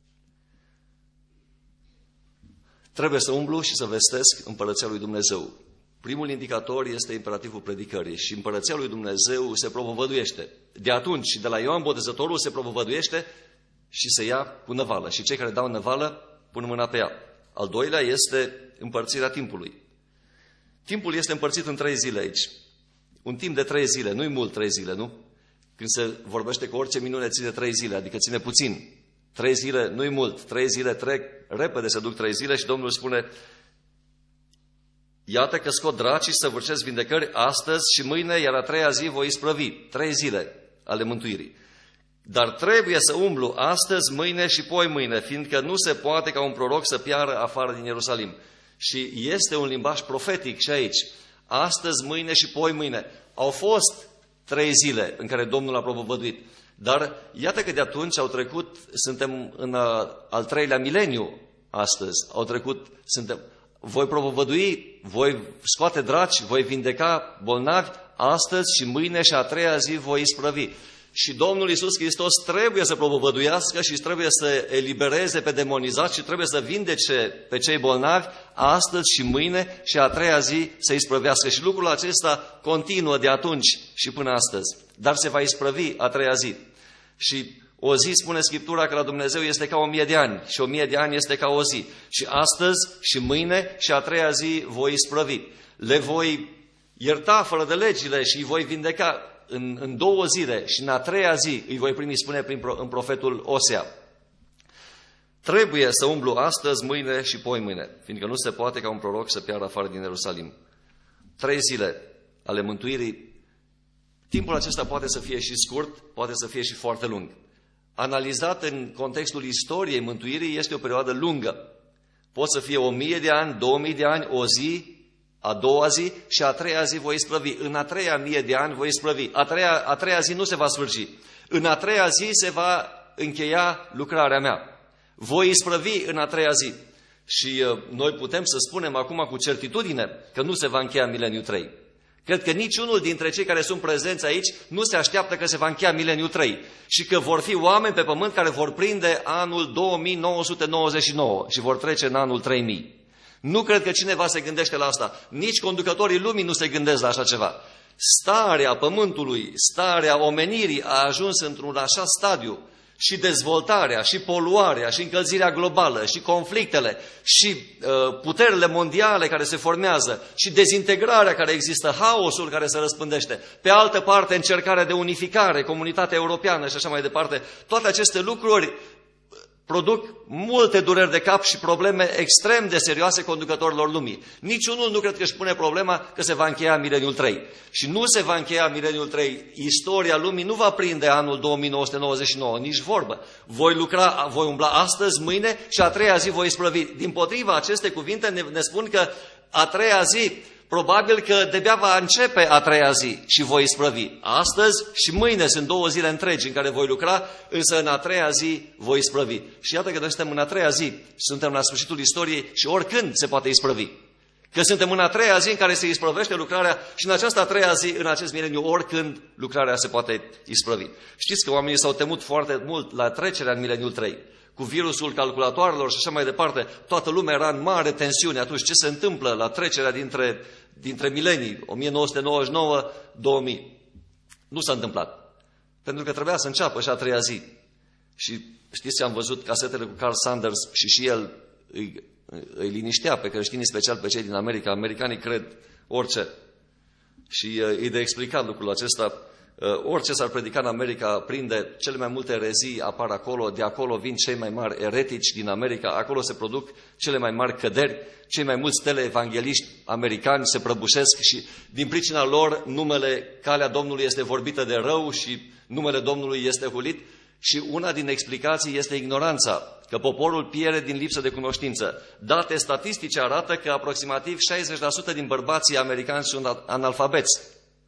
Trebuie să umblu și să vestesc împărăția lui Dumnezeu. Primul indicator este imperativul predicării și împărăția lui Dumnezeu se propovăduiește. De atunci și de la Ioan Botezătorul se propovăduiește și se ia cu năvală. Și cei care dau năvală pun mâna pe ea. Al doilea este împărțirea timpului. Timpul este împărțit în 3 zile aici. Un timp de 3 zile, nu-i mult 3 zile, nu? Când se vorbește că orice minune ține 3 zile, adică ține puțin. 3 zile nu-i mult, 3 zile trec, repede se duc 3 zile și Domnul spune: iată că scot dracii, săvârșesc vindecări astăzi și mâine, iar a treia zi voi isprăvi. 3 zile ale mântuirii. Dar trebuie să umblu astăzi, mâine și poi mâine, fiindcă nu se poate ca un proroc să piară afară din Ierusalim. Și este un limbaj profetic și aici. Astăzi, mâine și poimâine. Au fost 3 zile în care Domnul a propovăduit. Dar iată că de atunci au trecut, suntem în al 3-lea mileniu astăzi. Voi propovădui, voi scoate draci, voi vindeca bolnavi astăzi și mâine și a 3-a zi voi isprăvi. Și Domnul Iisus Hristos trebuie să propovăduiască și trebuie să elibereze pe demonizați și trebuie să vindece pe cei bolnavi astăzi și mâine și a 3-a zi să isprăvească. Și lucrul acesta continuă de atunci și până astăzi. Dar se va isprăvi a 3-a zi. Și o zi, spune Scriptura, că la Dumnezeu este ca 1000 de ani și 1000 de ani este ca o zi. Și astăzi și mâine și a 3-a zi voi isprăvi. Le voi ierta fără de legile și îi voi vindeca în 2 zile și în a 3-a zi îi voi primi, spune în profetul Osea. Trebuie să umblu astăzi, mâine și poimâine, fiindcă nu se poate ca un proroc să piară afară din Ierusalim. 3 zile ale mântuirii. Timpul acesta poate să fie și scurt, poate să fie și foarte lung. Analizat în contextul istoriei mântuirii, este o perioadă lungă. Pot să fie 1000 de ani, 2000 de ani, o zi, a 2-a zi și a 3-a zi voi isprăvi. În a 3-a 1000 de ani voi isprăvi. A 3-a zi nu se va sfârși. În a 3-a zi se va încheia lucrarea mea. Voi isprăvi în a 3-a zi. Și noi putem să spunem acum cu certitudine că nu se va încheia mileniul 3. Cred că niciunul dintre cei care sunt prezenți aici nu se așteaptă că se va încheia mileniul 3 și că vor fi oameni pe pământ care vor prinde anul 2999 și vor trece în anul 3000. Nu cred că cineva se gândește la asta. Nici conducătorii lumii nu se gândesc la așa ceva. Starea pământului, starea omenirii a ajuns într-un așa stadiu și dezvoltarea, și poluarea, și încălzirea globală, și conflictele, și puterile mondiale care se formează, și dezintegrarea care există, haosul care se răspândește. Pe altă parte, încercarea de unificare, comunitatea europeană și așa mai departe. Toate aceste lucruri produc multe dureri de cap și probleme extrem de serioase conducătorilor lumii. Niciunul nu cred că își pune problema că se va încheia mileniul 3. Și nu se va încheia mileniul 3. Istoria lumii nu va prinde anul 2999, nici vorbă. Voi umbla astăzi, mâine și a 3-a zi voi isprăvi. Dimpotriva, aceste cuvinte ne spun că a 3-a zi, probabil că de-abia va începe a 3-a zi și voi isprăvi. Astăzi și mâine sunt 2 zile întregi în care voi lucra, însă în a 3-a zi voi isprăvi. Și iată că noi suntem în a 3-a zi, suntem la sfârșitul istoriei și oricând se poate isprăvi. Că suntem în a 3-a zi în care se isprăvește lucrarea și în această a 3-a zi, în acest mileniu, oricând lucrarea se poate isprăvi. Știți că oamenii s-au temut foarte mult la trecerea în mileniul 3. Cu virusul calculatoarelor și așa mai departe, toată lumea era în mare tensiune. Atunci ce se întâmplă la trecerea dintre milenii, 1999-2000? Nu s-a întâmplat. Pentru că trebuia să înceapă și a 3-a zi. Și știți ce am văzut casetele cu Carl Sanders și el îi liniștea pe creștinii, special pe cei din America. Americanii cred orice. Și îi de explicat lucrul acesta. Orice s-ar predica în America prinde, cele mai multe erezii apar acolo, de acolo vin cei mai mari eretici din America, acolo se produc cele mai mari căderi, cei mai mulți teleevangeliști americani se prăbușesc și din pricina lor calea Domnului este vorbită de rău și numele Domnului este hulit și una din explicații este ignoranța, că poporul pierde din lipsă de cunoștință. Date statistice arată că aproximativ 60% din bărbații americani sunt analfabeți.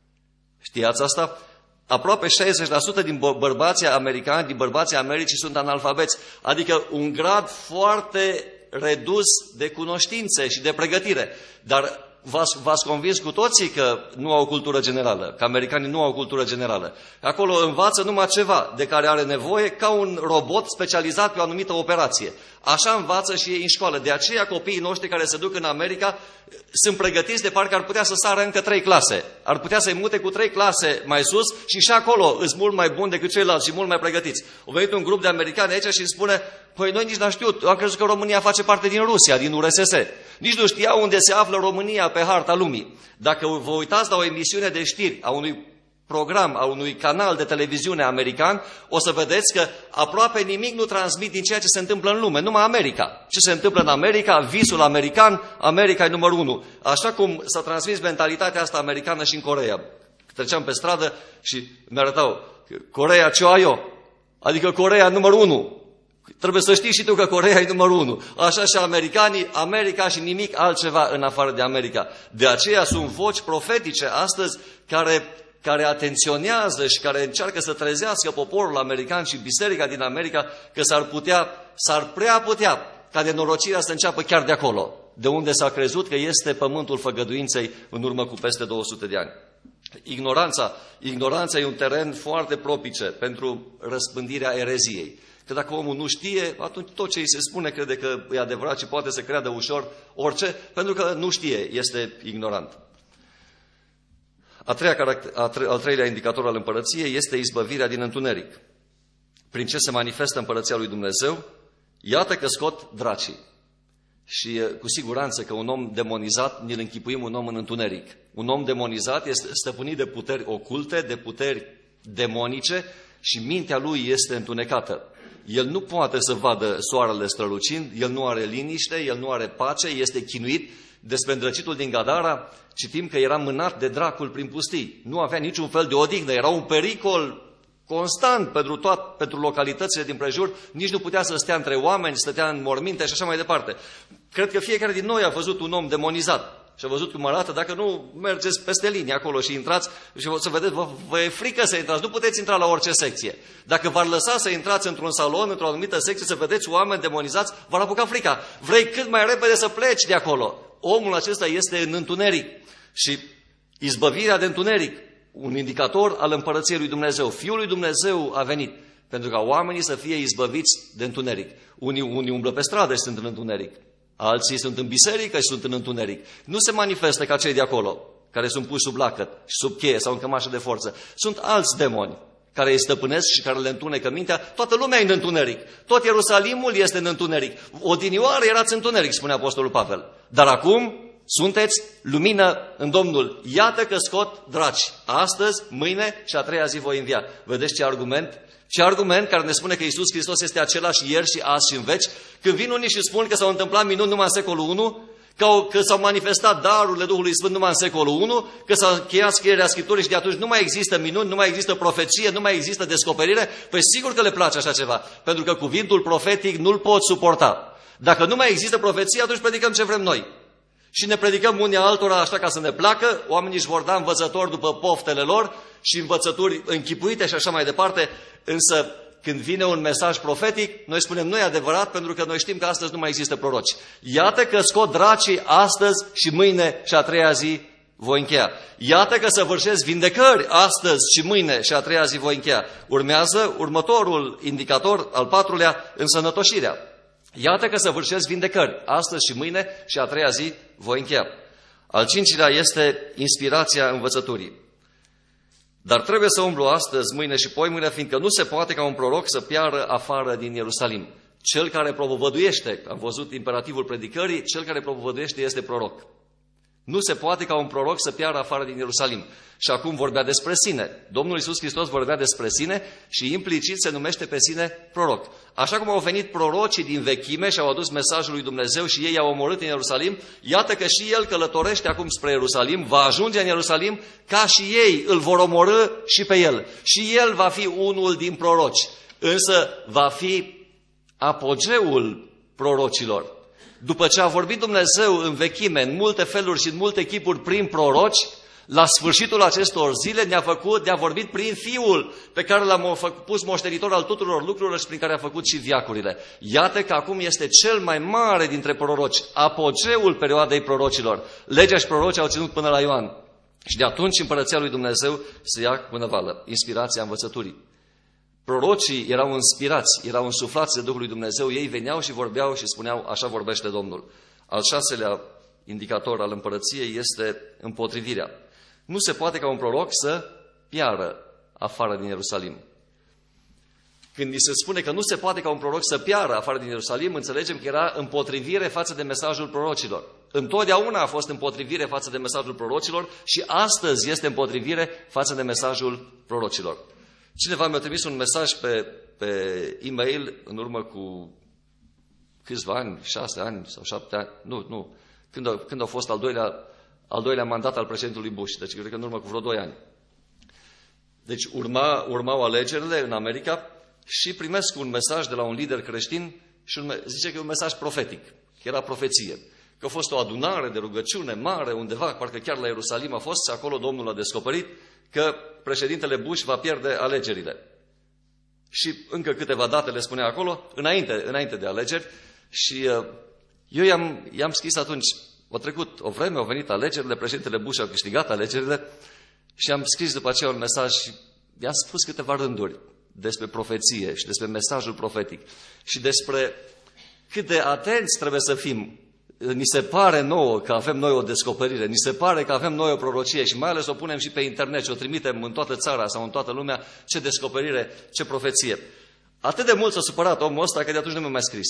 Știați asta? Aproape 60% din bărbații americani, din bărbații Americii sunt analfabeți, adică un grad foarte redus de cunoștințe și de pregătire. Dar v-ați convins cu toții că nu au cultură generală, că americanii nu au cultură generală. Acolo învață numai ceva de care are nevoie, ca un robot specializat pe o anumită operație. Așa învață și ei în școală. De aceea copiii noștri care se duc în America sunt pregătiți de parcă ar putea să sară încă 3 clase. Ar putea să-i mute cu 3 clase mai sus și acolo îs mult mai buni decât ceilalți și mult mai pregătiți. Au venit un grup de americani aici și îmi spune, păi noi nici n-am știut, am crezut că România face parte din Rusia, din URSS. Nici nu știau unde se află România pe harta lumii. Dacă vă uitați la o emisiune de știri a unui program, a unui canal de televiziune american, o să vedeți că aproape nimic nu transmit din ceea ce se întâmplă în lume, numai America. Ce se întâmplă în America, visul american, America e numărul 1. Așa cum s-a transmis mentalitatea asta americană și în Coreea. Treceam pe stradă și mi-arătau, Coreea ce o ai eu? Adică Coreea numărul 1. Trebuie să știi și tu că Coreea e numărul 1. Așa și americanii, America și nimic altceva în afară de America. De aceea sunt voci profetice astăzi care atenționează și care încearcă să trezească poporul american și biserica din America că s-ar prea putea ca nenorocirea să înceapă chiar de acolo, de unde s-a crezut că este pământul făgăduinței în urmă cu peste 200 de ani. Ignoranța e un teren foarte propice pentru răspândirea ereziei. Că dacă omul nu știe, atunci tot ce îi se spune crede că e adevărat și poate să creadă ușor orice, pentru că nu știe, este ignorant. Al treilea indicator al împărăției este izbăvirea din întuneric. Prin ce se manifestă împărăția lui Dumnezeu? Iată că scot dracii. Și cu siguranță că un om demonizat, ne-l închipuim un om în întuneric. Un om demonizat este stăpânit de puteri oculte, de puteri demonice și mintea lui este întunecată. El nu poate să vadă soarele strălucind, el nu are liniște, el nu are pace, este chinuit. Despre îndrăcitul din Gadara citim că era mânat de dracul prin pustii. Nu avea niciun fel de odihnă, era un pericol constant pentru localitățile din prejur, nici nu putea să stea între oameni, stătea în morminte și așa mai departe. Cred că fiecare din noi a văzut un om demonizat și a văzut cum arată. Dacă nu, mergeți peste linie acolo și intrați și o să vedeți, vă e frică să intrați, nu puteți intra la orice secție. Dacă v-ar lăsa să intrați într-un salon, într-o anumită secție, să vedeți oameni demonizați, v-ar apuca frica. Vrei cât mai repede să pleci de acolo. Omul acesta este în întuneric și izbăvirea de întuneric, un indicator al împărăției lui Dumnezeu. Fiul lui Dumnezeu a venit pentru ca oamenii să fie izbăviți de întuneric. Unii umblă pe stradă și sunt în întuneric. Alții sunt în biserică și sunt în întuneric. Nu se manifestă ca cei de acolo, care sunt puși sub lacăt și sub cheie sau în cămașă de forță. Sunt alți demoni care îi stăpânesc și care le întunecă mintea. Toată lumea e în întuneric. Tot Ierusalimul este în întuneric. Odinioară erați în întuneric, spune Apostolul Pavel. Dar acum sunteți lumină în Domnul. Iată că scot draci. Astăzi, mâine și a treia zi voi învia. Vedeți ce argument? Ce argument care ne spune că Iisus Hristos este același ieri și azi și în veci? Când vin unii și spun că s-au întâmplat minuni numai în secolul I, că s-au manifestat darurile Duhului Sfânt numai în secolul I, că s-a încheiat scrierea Scripturii și de atunci nu mai există minuni, nu mai există profeție, nu mai există descoperire, păi sigur că le place așa ceva, pentru că cuvântul profetic nu-l pot suporta. Dacă nu mai există profeție, atunci predicăm ce vrem noi. Și ne predicăm unii altora așa ca să ne placă, oamenii își vor da învățători după poftele lor și învățături închipuite și așa mai departe, însă când vine un mesaj profetic, noi spunem nu e adevărat pentru că noi știm că astăzi nu mai există proroci. Iată că scot dracii astăzi și mâine și a treia zi voi încheia. Iată că săvârșesc vindecări astăzi și mâine și a treia zi voi încheia. Urmează următorul indicator, al patrulea, însănătoșirea. Iată că săvârșesc vindecări astăzi și mâine și a treia zi voi încheia. Al cincilea este inspirația învățăturii. Dar trebuie să umblu astăzi, mâine și poimâine, fiindcă nu se poate ca un proroc să piară afară din Ierusalim. Cel care propovăduiește, am văzut imperativul predicării, cel care propovăduiește este proroc. Nu se poate ca un proroc să piară afară din Ierusalim. Și acum vorbea despre sine. Domnul Iisus Hristos vorbea despre sine și implicit se numește pe sine proroc. Așa cum au venit prorocii din vechime și au adus mesajul lui Dumnezeu și ei i-au omorât în Ierusalim, iată că și el călătorește acum spre Ierusalim, va ajunge în Ierusalim, ca și ei îl vor omorâ și pe el. Și el va fi unul din proroci, însă va fi apogeul prorocilor. După ce a vorbit Dumnezeu în vechime, în multe feluri și în multe chipuri prin proroci, la sfârșitul acestor zile ne-a vorbit prin Fiul pe care l-am pus moștenitor al tuturor lucrurilor și prin care a făcut și veacurile. Iată că acum este cel mai mare dintre proroci, apogeul perioadei prorocilor. Legea și prorocii au ținut până la Ioan. Și de atunci împărăția lui Dumnezeu se ia până vală, inspirația învățăturii. Prorocii erau inspirați, erau însuflați de Duhul lui Dumnezeu, ei veneau și vorbeau și spuneau, așa vorbește Domnul. Al șaselea indicator al împărăției este împotrivirea. Nu se poate ca un proroc să piară afară din Ierusalim. Când ni se spune că nu se poate ca un proroc să piară afară din Ierusalim, înțelegem că era împotrivire față de mesajul prorocilor. Întotdeauna a fost împotrivire față de mesajul prorocilor și astăzi este împotrivire față de mesajul prorocilor. Cineva mi-a trimis un mesaj pe e-mail în urmă cu câțiva ani, 6 ani sau 7 ani, nu, când a fost al doilea mandat al președintelui Bush, deci cred că în urmă cu vreo 2 ani. Deci urmau alegerile în America și primesc un mesaj de la un lider creștin și zice că e un mesaj profetic, că era profeție. Că a fost o adunare de rugăciune mare undeva, parcă chiar la Ierusalim a fost, și acolo Domnul a descoperit că președintele Bush va pierde alegerile. Și încă câteva date le spunea acolo, înainte de alegeri, și eu i-am scris atunci, a trecut o vreme, au venit alegerile, președintele Bush a câștigat alegerile și am scris după aceea un mesaj și i-am spus câteva rânduri despre profeție și despre mesajul profetic și despre cât de atenți trebuie să fim. Ni se pare nouă că avem noi o descoperire, ni se pare că avem noi o prorocie și mai ales o punem și pe internet și o trimitem în toată țara sau în toată lumea, ce descoperire, ce profeție. Atât de mult s-a supărat omul ăsta că de atunci nu mi-a mai scris.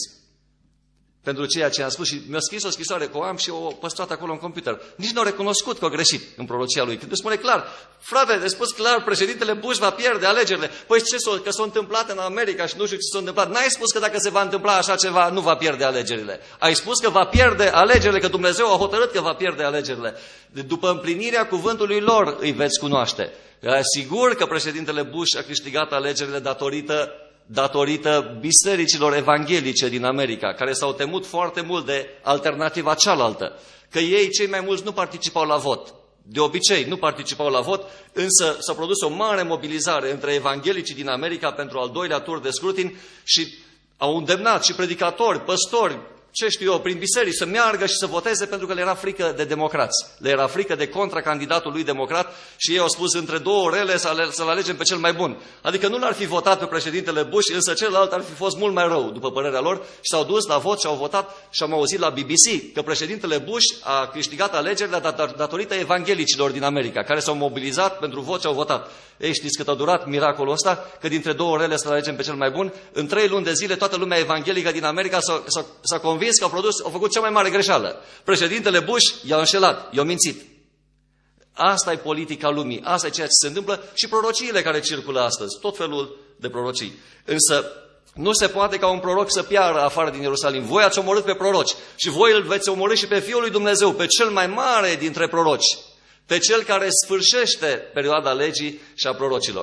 Pentru ceea ce am spus și mi-a scris o scrisoare că o am și o păstrat acolo în computer. Nici nu a recunoscut că a greșit în prorocia lui. Când îi spune clar, frate, a spus clar, președintele Bush va pierde alegerile. Păi că s-a întâmplat în America și nu știu ce s-a întâmplat. N-ai spus că dacă se va întâmpla așa ceva, nu va pierde alegerile. Ai spus că va pierde alegerile, că Dumnezeu a hotărât că va pierde alegerile. După împlinirea cuvântului lor îi veți cunoaște. Sigur că președintele Bush a câștigat alegerile datorită bisericilor evanghelice din America, care s-au temut foarte mult de alternativa cealaltă, că ei, cei mai mulți, nu participau la vot. De obicei, nu participau la vot, însă s-a produs o mare mobilizare între evanghelicii din America pentru al doilea tur de scrutin și au îndemnat și predicatori, păstori, ce știu eu, prin biserici, să meargă și să voteze pentru că le era frică de democrați. Le era frică de contracandidatul lui democrat și ei au spus între două rele să-l alegem pe cel mai bun. Adică nu l-ar fi votat pe președintele Bush, însă celălalt ar fi fost mult mai rău, după părerea lor, și s-au dus la vot și au votat și am auzit la BBC că președintele Bush a câștigat alegerile datorită evanghelicilor din America, care s-au mobilizat pentru vot și au votat. Ei, știți cât a durat miracolul ăsta? Că dintre două rele să-l alegem pe cel mai bun? În 3 luni de zile toată lumea evanghelică din America s-a convins că au făcut cea mai mare greșeală. Președintele Bush i-a înșelat, i-a mințit. Asta e politica lumii, asta e ceea ce se întâmplă și prorociile care circulă astăzi, tot felul de prorocii. Însă nu se poate ca un proroc să piară afară din Ierusalim. Voi ați omorât pe proroci și voi îl veți omorî și pe Fiul lui Dumnezeu, pe cel mai mare dintre proroci, pe cel care sfârșește perioada legii și a prorocilor.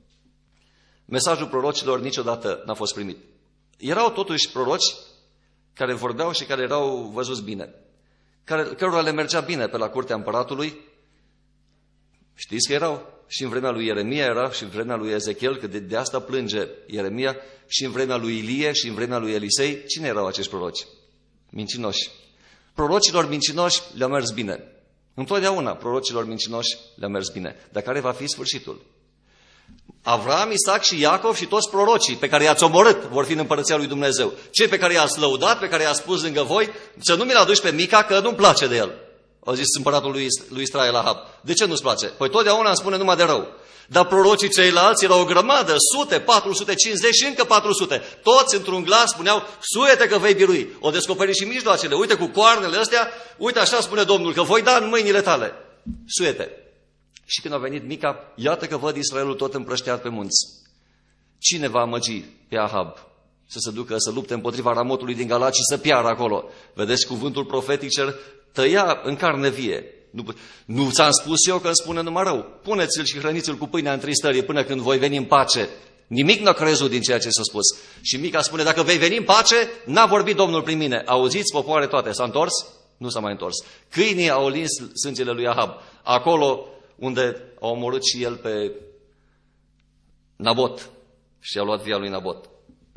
Mesajul prorocilor niciodată n-a fost primit. Erau totuși proroci care vorbeau și care erau văzuți bine, cărora le mergea bine pe la curtea împăratului. Știți că erau? Și în vremea lui Ieremia era, și în vremea lui Ezechiel, că de asta plânge Ieremia, și în vremea lui Ilie, și în vremea lui Elisei. Cine erau acești proroci? Mincinoși. Prorocilor mincinoși le-a mers bine. Întotdeauna prorocilor mincinoși le-a mers bine. Dar care va fi sfârșitul? Avram, Isaac și Iacov și toți prorocii pe care i-ați omorât vor fi în împărăția lui Dumnezeu. Cei pe care i-ați lăudat, pe care i-ați spus lângă voi, să nu mi-l aduci pe Mica, că nu-mi place de el. Au zis împăratul lui Israel Ahab. De ce nu-ți place? Păi totdeauna îmi spune numai de rău. Dar prorocii ceilalți erau o grămadă, 100, 450 și încă 400. Toți într-un glas spuneau, suie-te că vei birui. O descoperi și mijloacele. Uite cu coarnele astea, uite așa spune Domnul, că voi da în mâinile tale. Suie-te. Și când a venit Mica, iată că văd Israelul tot împrășteat pe munți. Cine va amăgi pe Ahab să se ducă să lupte împotriva Ramotului din Galaad și să piară acolo? Vedeți, cuvântul profetic cer tăia în carne vie. Nu ți-am spus eu că îmi spune numai rău. Puneți-l și hrăniți-l cu pâinea întristării până când voi veni în pace. Nimic n-a crezut din ceea ce s-a spus. Și Mica spune, dacă vei veni în pace, n-a vorbit Domnul prin mine. Auziți, popoare toate. S-a întors? Nu s-a mai întors. Câinii au lins sângele lui Ahab. Acolo unde a omorât și el pe Nabot și a luat via lui Nabot.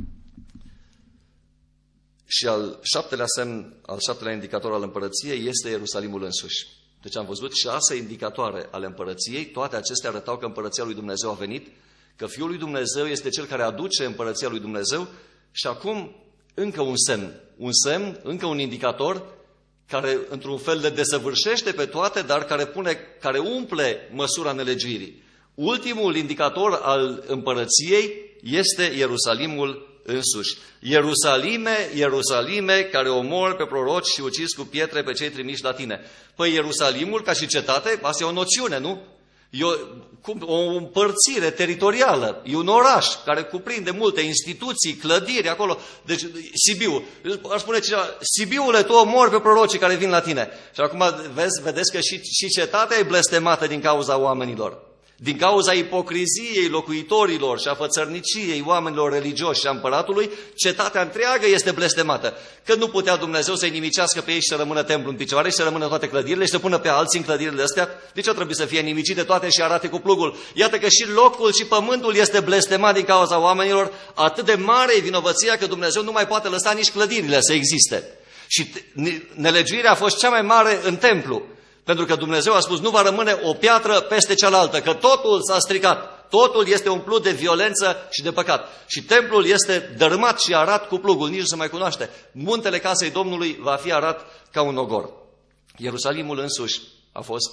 Și al șaptelea indicator al împărăției este Ierusalimul însuși. Deci am văzut 6 indicatoare ale împărăției, toate acestea arătau că împărăția lui Dumnezeu a venit, că Fiul lui Dumnezeu este cel care aduce împărăția lui Dumnezeu și acum încă un semn, încă un indicator care într-un fel le desăvârșește pe toate, dar care umple măsura nelegiuirii. Ultimul indicator al împărăției este Ierusalimul însuși. Ierusalime, Ierusalime, care omori pe proroci și ucizi cu pietre pe cei trimiși la tine. Păi Ierusalimul ca și cetate, asta e o noțiune, nu? E o împărțire teritorială, e un oraș care cuprinde multe instituții, clădiri acolo. Deci Sibiu, aș spune cineva, Sibiule, tu omori pe prorocii care vin la tine. Și acum vedeți că și cetatea e blestemată din cauza oamenilor. Din cauza ipocriziei locuitorilor și a fățărniciei oamenilor religioși și a împăratului, cetatea întreagă este blestemată. Că nu putea Dumnezeu să-i nimicească pe ei și să rămână templu în picioare și să rămână toate clădirile și să pună pe alții în clădirile astea? De ce trebuie să fie nimicite toate și arate cu plugul? Iată că și locul și pământul este blestemat din cauza oamenilor. Atât de mare e vinovăția că Dumnezeu nu mai poate lăsa nici clădirile să existe. Și nelegiuirea a fost cea mai mare în templu. Pentru că Dumnezeu a spus, nu va rămâne o piatră peste cealaltă, că totul s-a stricat. Totul este umplut de violență și de păcat. Și templul este dărâmat și arat cu plugul, nici nu se mai cunoaște. Muntele casei Domnului va fi arat ca un ogor. Ierusalimul însuși a fost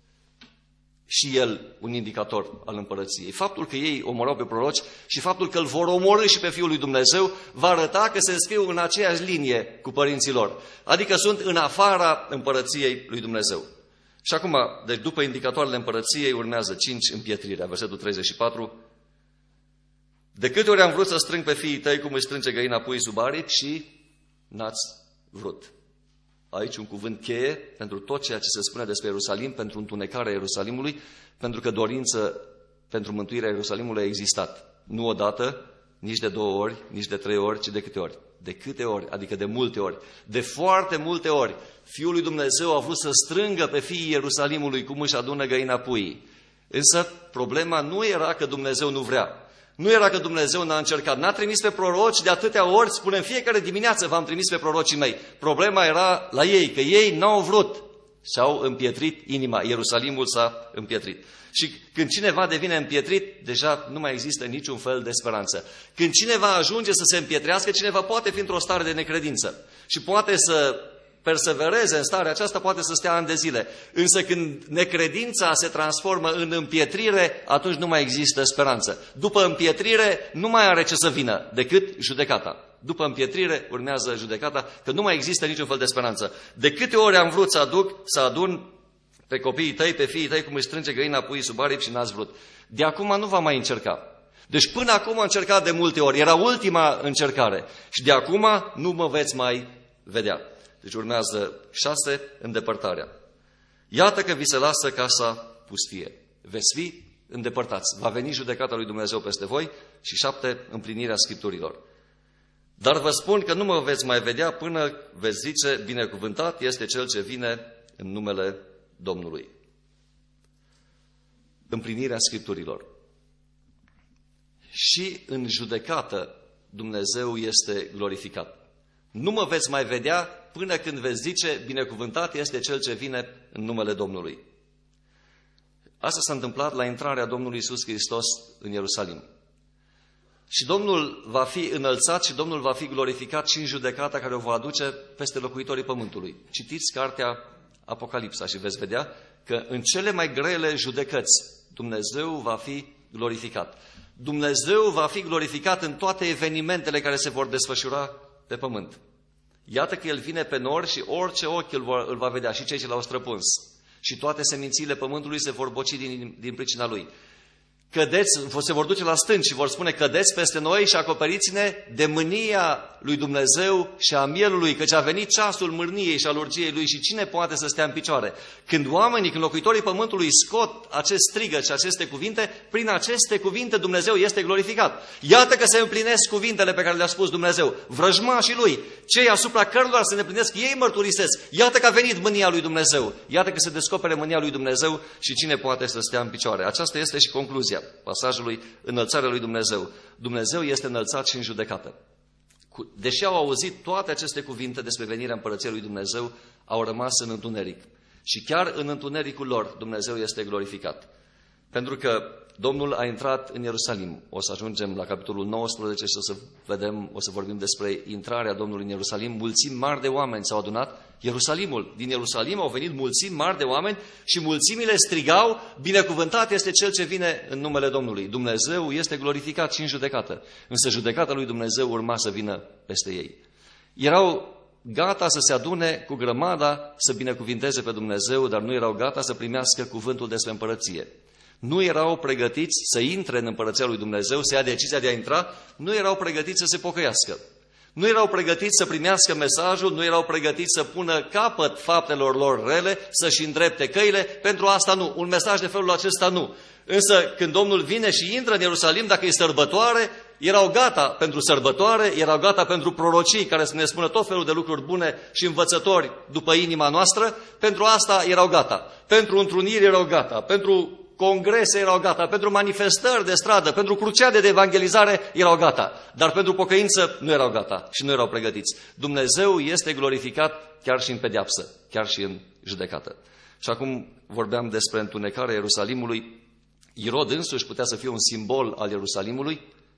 și el un indicator al împărăției. Faptul că ei omorau pe proroci și faptul că îl vor omorî și pe Fiul lui Dumnezeu va arăta că se înscriu în aceeași linie cu părinții lor. Adică sunt în afara împărăției lui Dumnezeu. Și acum, deci după indicatoarele împărăției, urmează 5 împietrirea. Versetul 34. De câte ori am vrut să strâng pe fiii tăi cum îi strânge găina puii sub aripi și n-ați vrut. Aici un cuvânt cheie pentru tot ceea ce se spune despre Ierusalim, pentru întunecarea Ierusalimului, pentru că dorință pentru mântuirea Ierusalimului a existat. Nu odată, nici de 2 ori, nici de 3 ori, ci de câte ori? De câte ori? Adică de multe ori. De foarte multe ori. Fiul lui Dumnezeu a vrut să strângă pe fiii Ierusalimului cum își adună găina puii. Însă problema nu era că Dumnezeu nu vrea. Nu era că Dumnezeu n-a încercat. N-a trimis pe proroci de atâtea ori, spune în fiecare dimineață v-am trimis pe prorocii mei. Problema era la ei, că ei n-au vrut. Și-au împietrit inima. Ierusalimul s-a împietrit. Și când cineva devine împietrit, deja nu mai există niciun fel de speranță. Când cineva ajunge să se împietrească, cineva poate fi într-o stare de necredință. Și poate să persevereze în starea aceasta, poate să stea ani de zile. Însă când necredința se transformă în împietrire, atunci nu mai există speranță. După împietrire nu mai are ce să vină decât judecata. După împietrire urmează judecata, că nu mai există niciun fel de speranță. De câte ori am vrut să adun pe copiii tăi, pe fiii tăi, cum îi strânge găina puii sub aripi și n-ați vrut. De acum nu va mai încerca. Deci până acum a încercat de multe ori. Era ultima încercare. Și de acum nu mă veți mai vedea. Deci urmează 6, îndepărtarea. Iată că vi se lasă casa pustie. Veți fi îndepărtați. Va veni judecata lui Dumnezeu peste voi. Și 7, împlinirea Scripturilor. Dar vă spun că nu mă veți mai vedea până veți zice, binecuvântat este cel ce vine în numele Domnului. Împlinirea Scripturilor. Și în judecată Dumnezeu este glorificat. Nu mă veți mai vedea până când veți zice, binecuvântat este cel ce vine în numele Domnului. Asta s-a întâmplat la intrarea Domnului Iisus Hristos în Ierusalim. Și Domnul va fi înălțat și Domnul va fi glorificat și în judecata care o va aduce peste locuitorii pământului. Citiți cartea Apocalipsa și veți vedea că în cele mai grele judecăți Dumnezeu va fi glorificat. Dumnezeu va fi glorificat în toate evenimentele care se vor desfășura pe pământ. Iată că El vine pe nor și orice ochi îl va vedea, și cei ce l-au străpuns. Și toate semințiile pământului se vor boci din pricina Lui. Cădeți, se vor duce la stânci și vor spune, cădeți peste noi și acoperiți-ne de mânia lui Dumnezeu și a mielului, căci a venit ceasul mârniei și al urgiei Lui și cine poate să stea în picioare? Când locuitorii pământului scot acest strigăt și aceste cuvinte, prin aceste cuvinte Dumnezeu este glorificat. Iată că se împlinesc cuvintele pe care le-a spus Dumnezeu. Vrăjmașii Lui, cei asupra cărora se împlinesc, ei mărturisesc. Iată că a venit mânia lui Dumnezeu. Iată că se descopere mânia lui Dumnezeu și cine poate să stea în picioare. Aceasta este și concluzia pasajului, înălțarea lui Dumnezeu. Dumnezeu este înălțat și în judecată. Deși au auzit toate aceste cuvinte despre venirea împărăției lui Dumnezeu, au rămas în întuneric. Și chiar în întunericul lor Dumnezeu este glorificat. Pentru că Domnul a intrat în Ierusalim. O să ajungem la capitolul 19 și o să vorbim despre intrarea Domnului în Ierusalim. Mulțimi mari de oameni s-au adunat. Din Ierusalim au venit mulțimi mari de oameni și mulțimile strigau, binecuvântat este cel ce vine în numele Domnului. Dumnezeu este glorificat și în judecată. Însă judecata lui Dumnezeu urma să vină peste ei. Erau gata să se adune cu grămada să binecuvinteze pe Dumnezeu, dar nu erau gata să primească cuvântul despre împărăție. Nu erau pregătiți să intre în împărăția lui Dumnezeu, să ia decizia de a intra, nu erau pregătiți să se pocăiască. Nu erau pregătiți să primească mesajul, nu erau pregătiți să pună capăt faptelor lor rele, să-și îndrepte căile. Pentru asta nu. Un mesaj de felul acesta nu. Însă când Domnul vine și intră în Ierusalim, dacă e sărbătoare, erau gata pentru sărbătoare, erau gata pentru prorocii care să ne spună tot felul de lucruri bune și învățători după inima noastră. Pentru asta erau gata. Pentru întruniri erau gata. Pentru congrese erau gata. Pentru manifestări de stradă, pentru cruciade de evangelizare erau gata. Dar pentru pocăință nu erau gata și nu erau pregătiți. Dumnezeu este glorificat chiar și în pedeapsă, chiar și în judecată. Și acum vorbeam despre întunecarea Ierusalimului. Irod însuși putea să fie un simbol al Ierusalimului.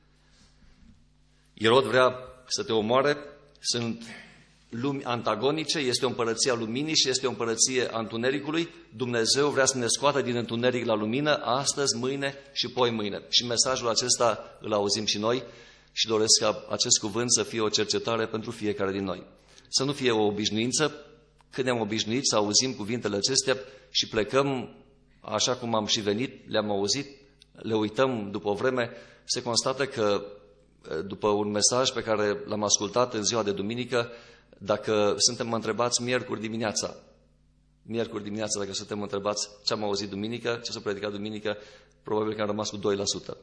Irod vrea să te omoare, sunt lumi antagonice, este o împărăție a luminii și este o împărăție a întunericului. Dumnezeu vrea să ne scoată din întuneric la lumină astăzi, mâine și poi mâine. Și mesajul acesta îl auzim și noi și doresc ca acest cuvânt să fie o cercetare pentru fiecare din noi. Să nu fie o obișnuință, când ne-am obișnuit să auzim cuvintele acestea și plecăm așa cum am și venit, le-am auzit, le uităm după o vreme, se constată că după un mesaj pe care l-am ascultat în ziua de duminică, dacă suntem întrebați miercuri dimineața, dacă suntem întrebați ce am auzit duminică, ce s-a predicat duminică, probabil că am rămas cu 2%.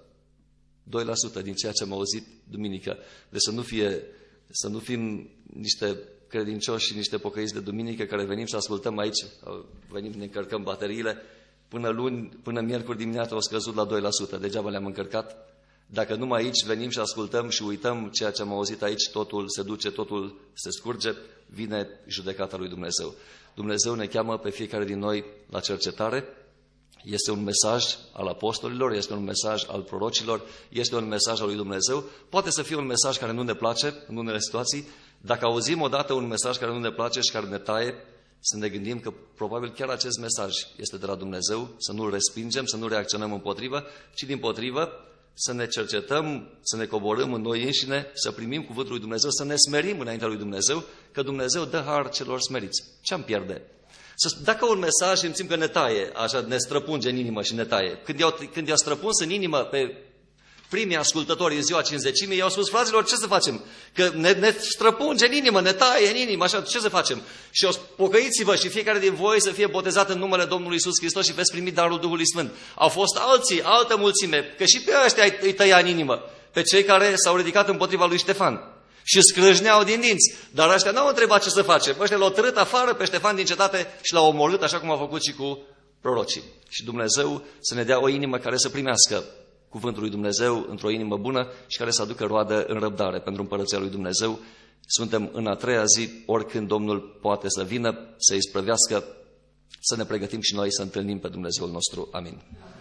2% din ceea ce am auzit duminică. Deci să nu fim niște credincioși și niște pocăiți de duminică care venim și ascultăm aici, venim, ne încărcăm bateriile, până miercuri dimineața au scăzut la 2%, degeaba le-am încărcat. Dacă numai aici venim și ascultăm și uităm ceea ce am auzit aici, totul se duce, totul se scurge, vine judecata lui Dumnezeu. Dumnezeu ne cheamă pe fiecare din noi la cercetare. Este un mesaj al apostolilor, este un mesaj al prorocilor, este un mesaj al lui Dumnezeu. Poate să fie un mesaj care nu ne place în unele situații. Dacă auzim odată un mesaj care nu ne place și care ne taie, să ne gândim că probabil chiar acest mesaj este de la Dumnezeu, să nu-l respingem, să nu reacționăm împotrivă, ci dimpotrivă, să ne cercetăm, să ne coborâm în noi înșine, să primim cuvântul lui Dumnezeu, să ne smerim înaintea lui Dumnezeu, că Dumnezeu dă har celor smeriți. Ce-am pierde? Dacă un mesaj simțim că ne taie, așa ne străpunge în inimă și ne taie, când i-a străpuns în inimă pe primii ascultători în ziua Cincizecimii, i-au spus: fraților, ce să facem? Că ne străpunge în inimă, ne taie în inimă, așa, ce să facem? Și pocăiți-vă și fiecare din voi să fie botezat în numele Domnului Iisus Hristos și veți primi darul Duhului Sfânt. Au fost altă mulțime, că și pe ăștia îi tăia în inimă, pe cei care s-au ridicat împotriva lui Ștefan și scrâșneau din dinți. Dar ăștia n-au întrebat ce să facem. Ăștia l-au târât afară pe Ștefan din cetate și l-au omorât, așa cum a făcut și cu prorocii. Și Dumnezeu să ne dea o inimă care să primească cuvântul lui Dumnezeu într-o inimă bună și care să aducă roadă în răbdare pentru împărăția lui Dumnezeu. Suntem în a treia zi, oricând Domnul poate să vină, să isprăvească, să ne pregătim și noi să întâlnim pe Dumnezeul nostru. Amin.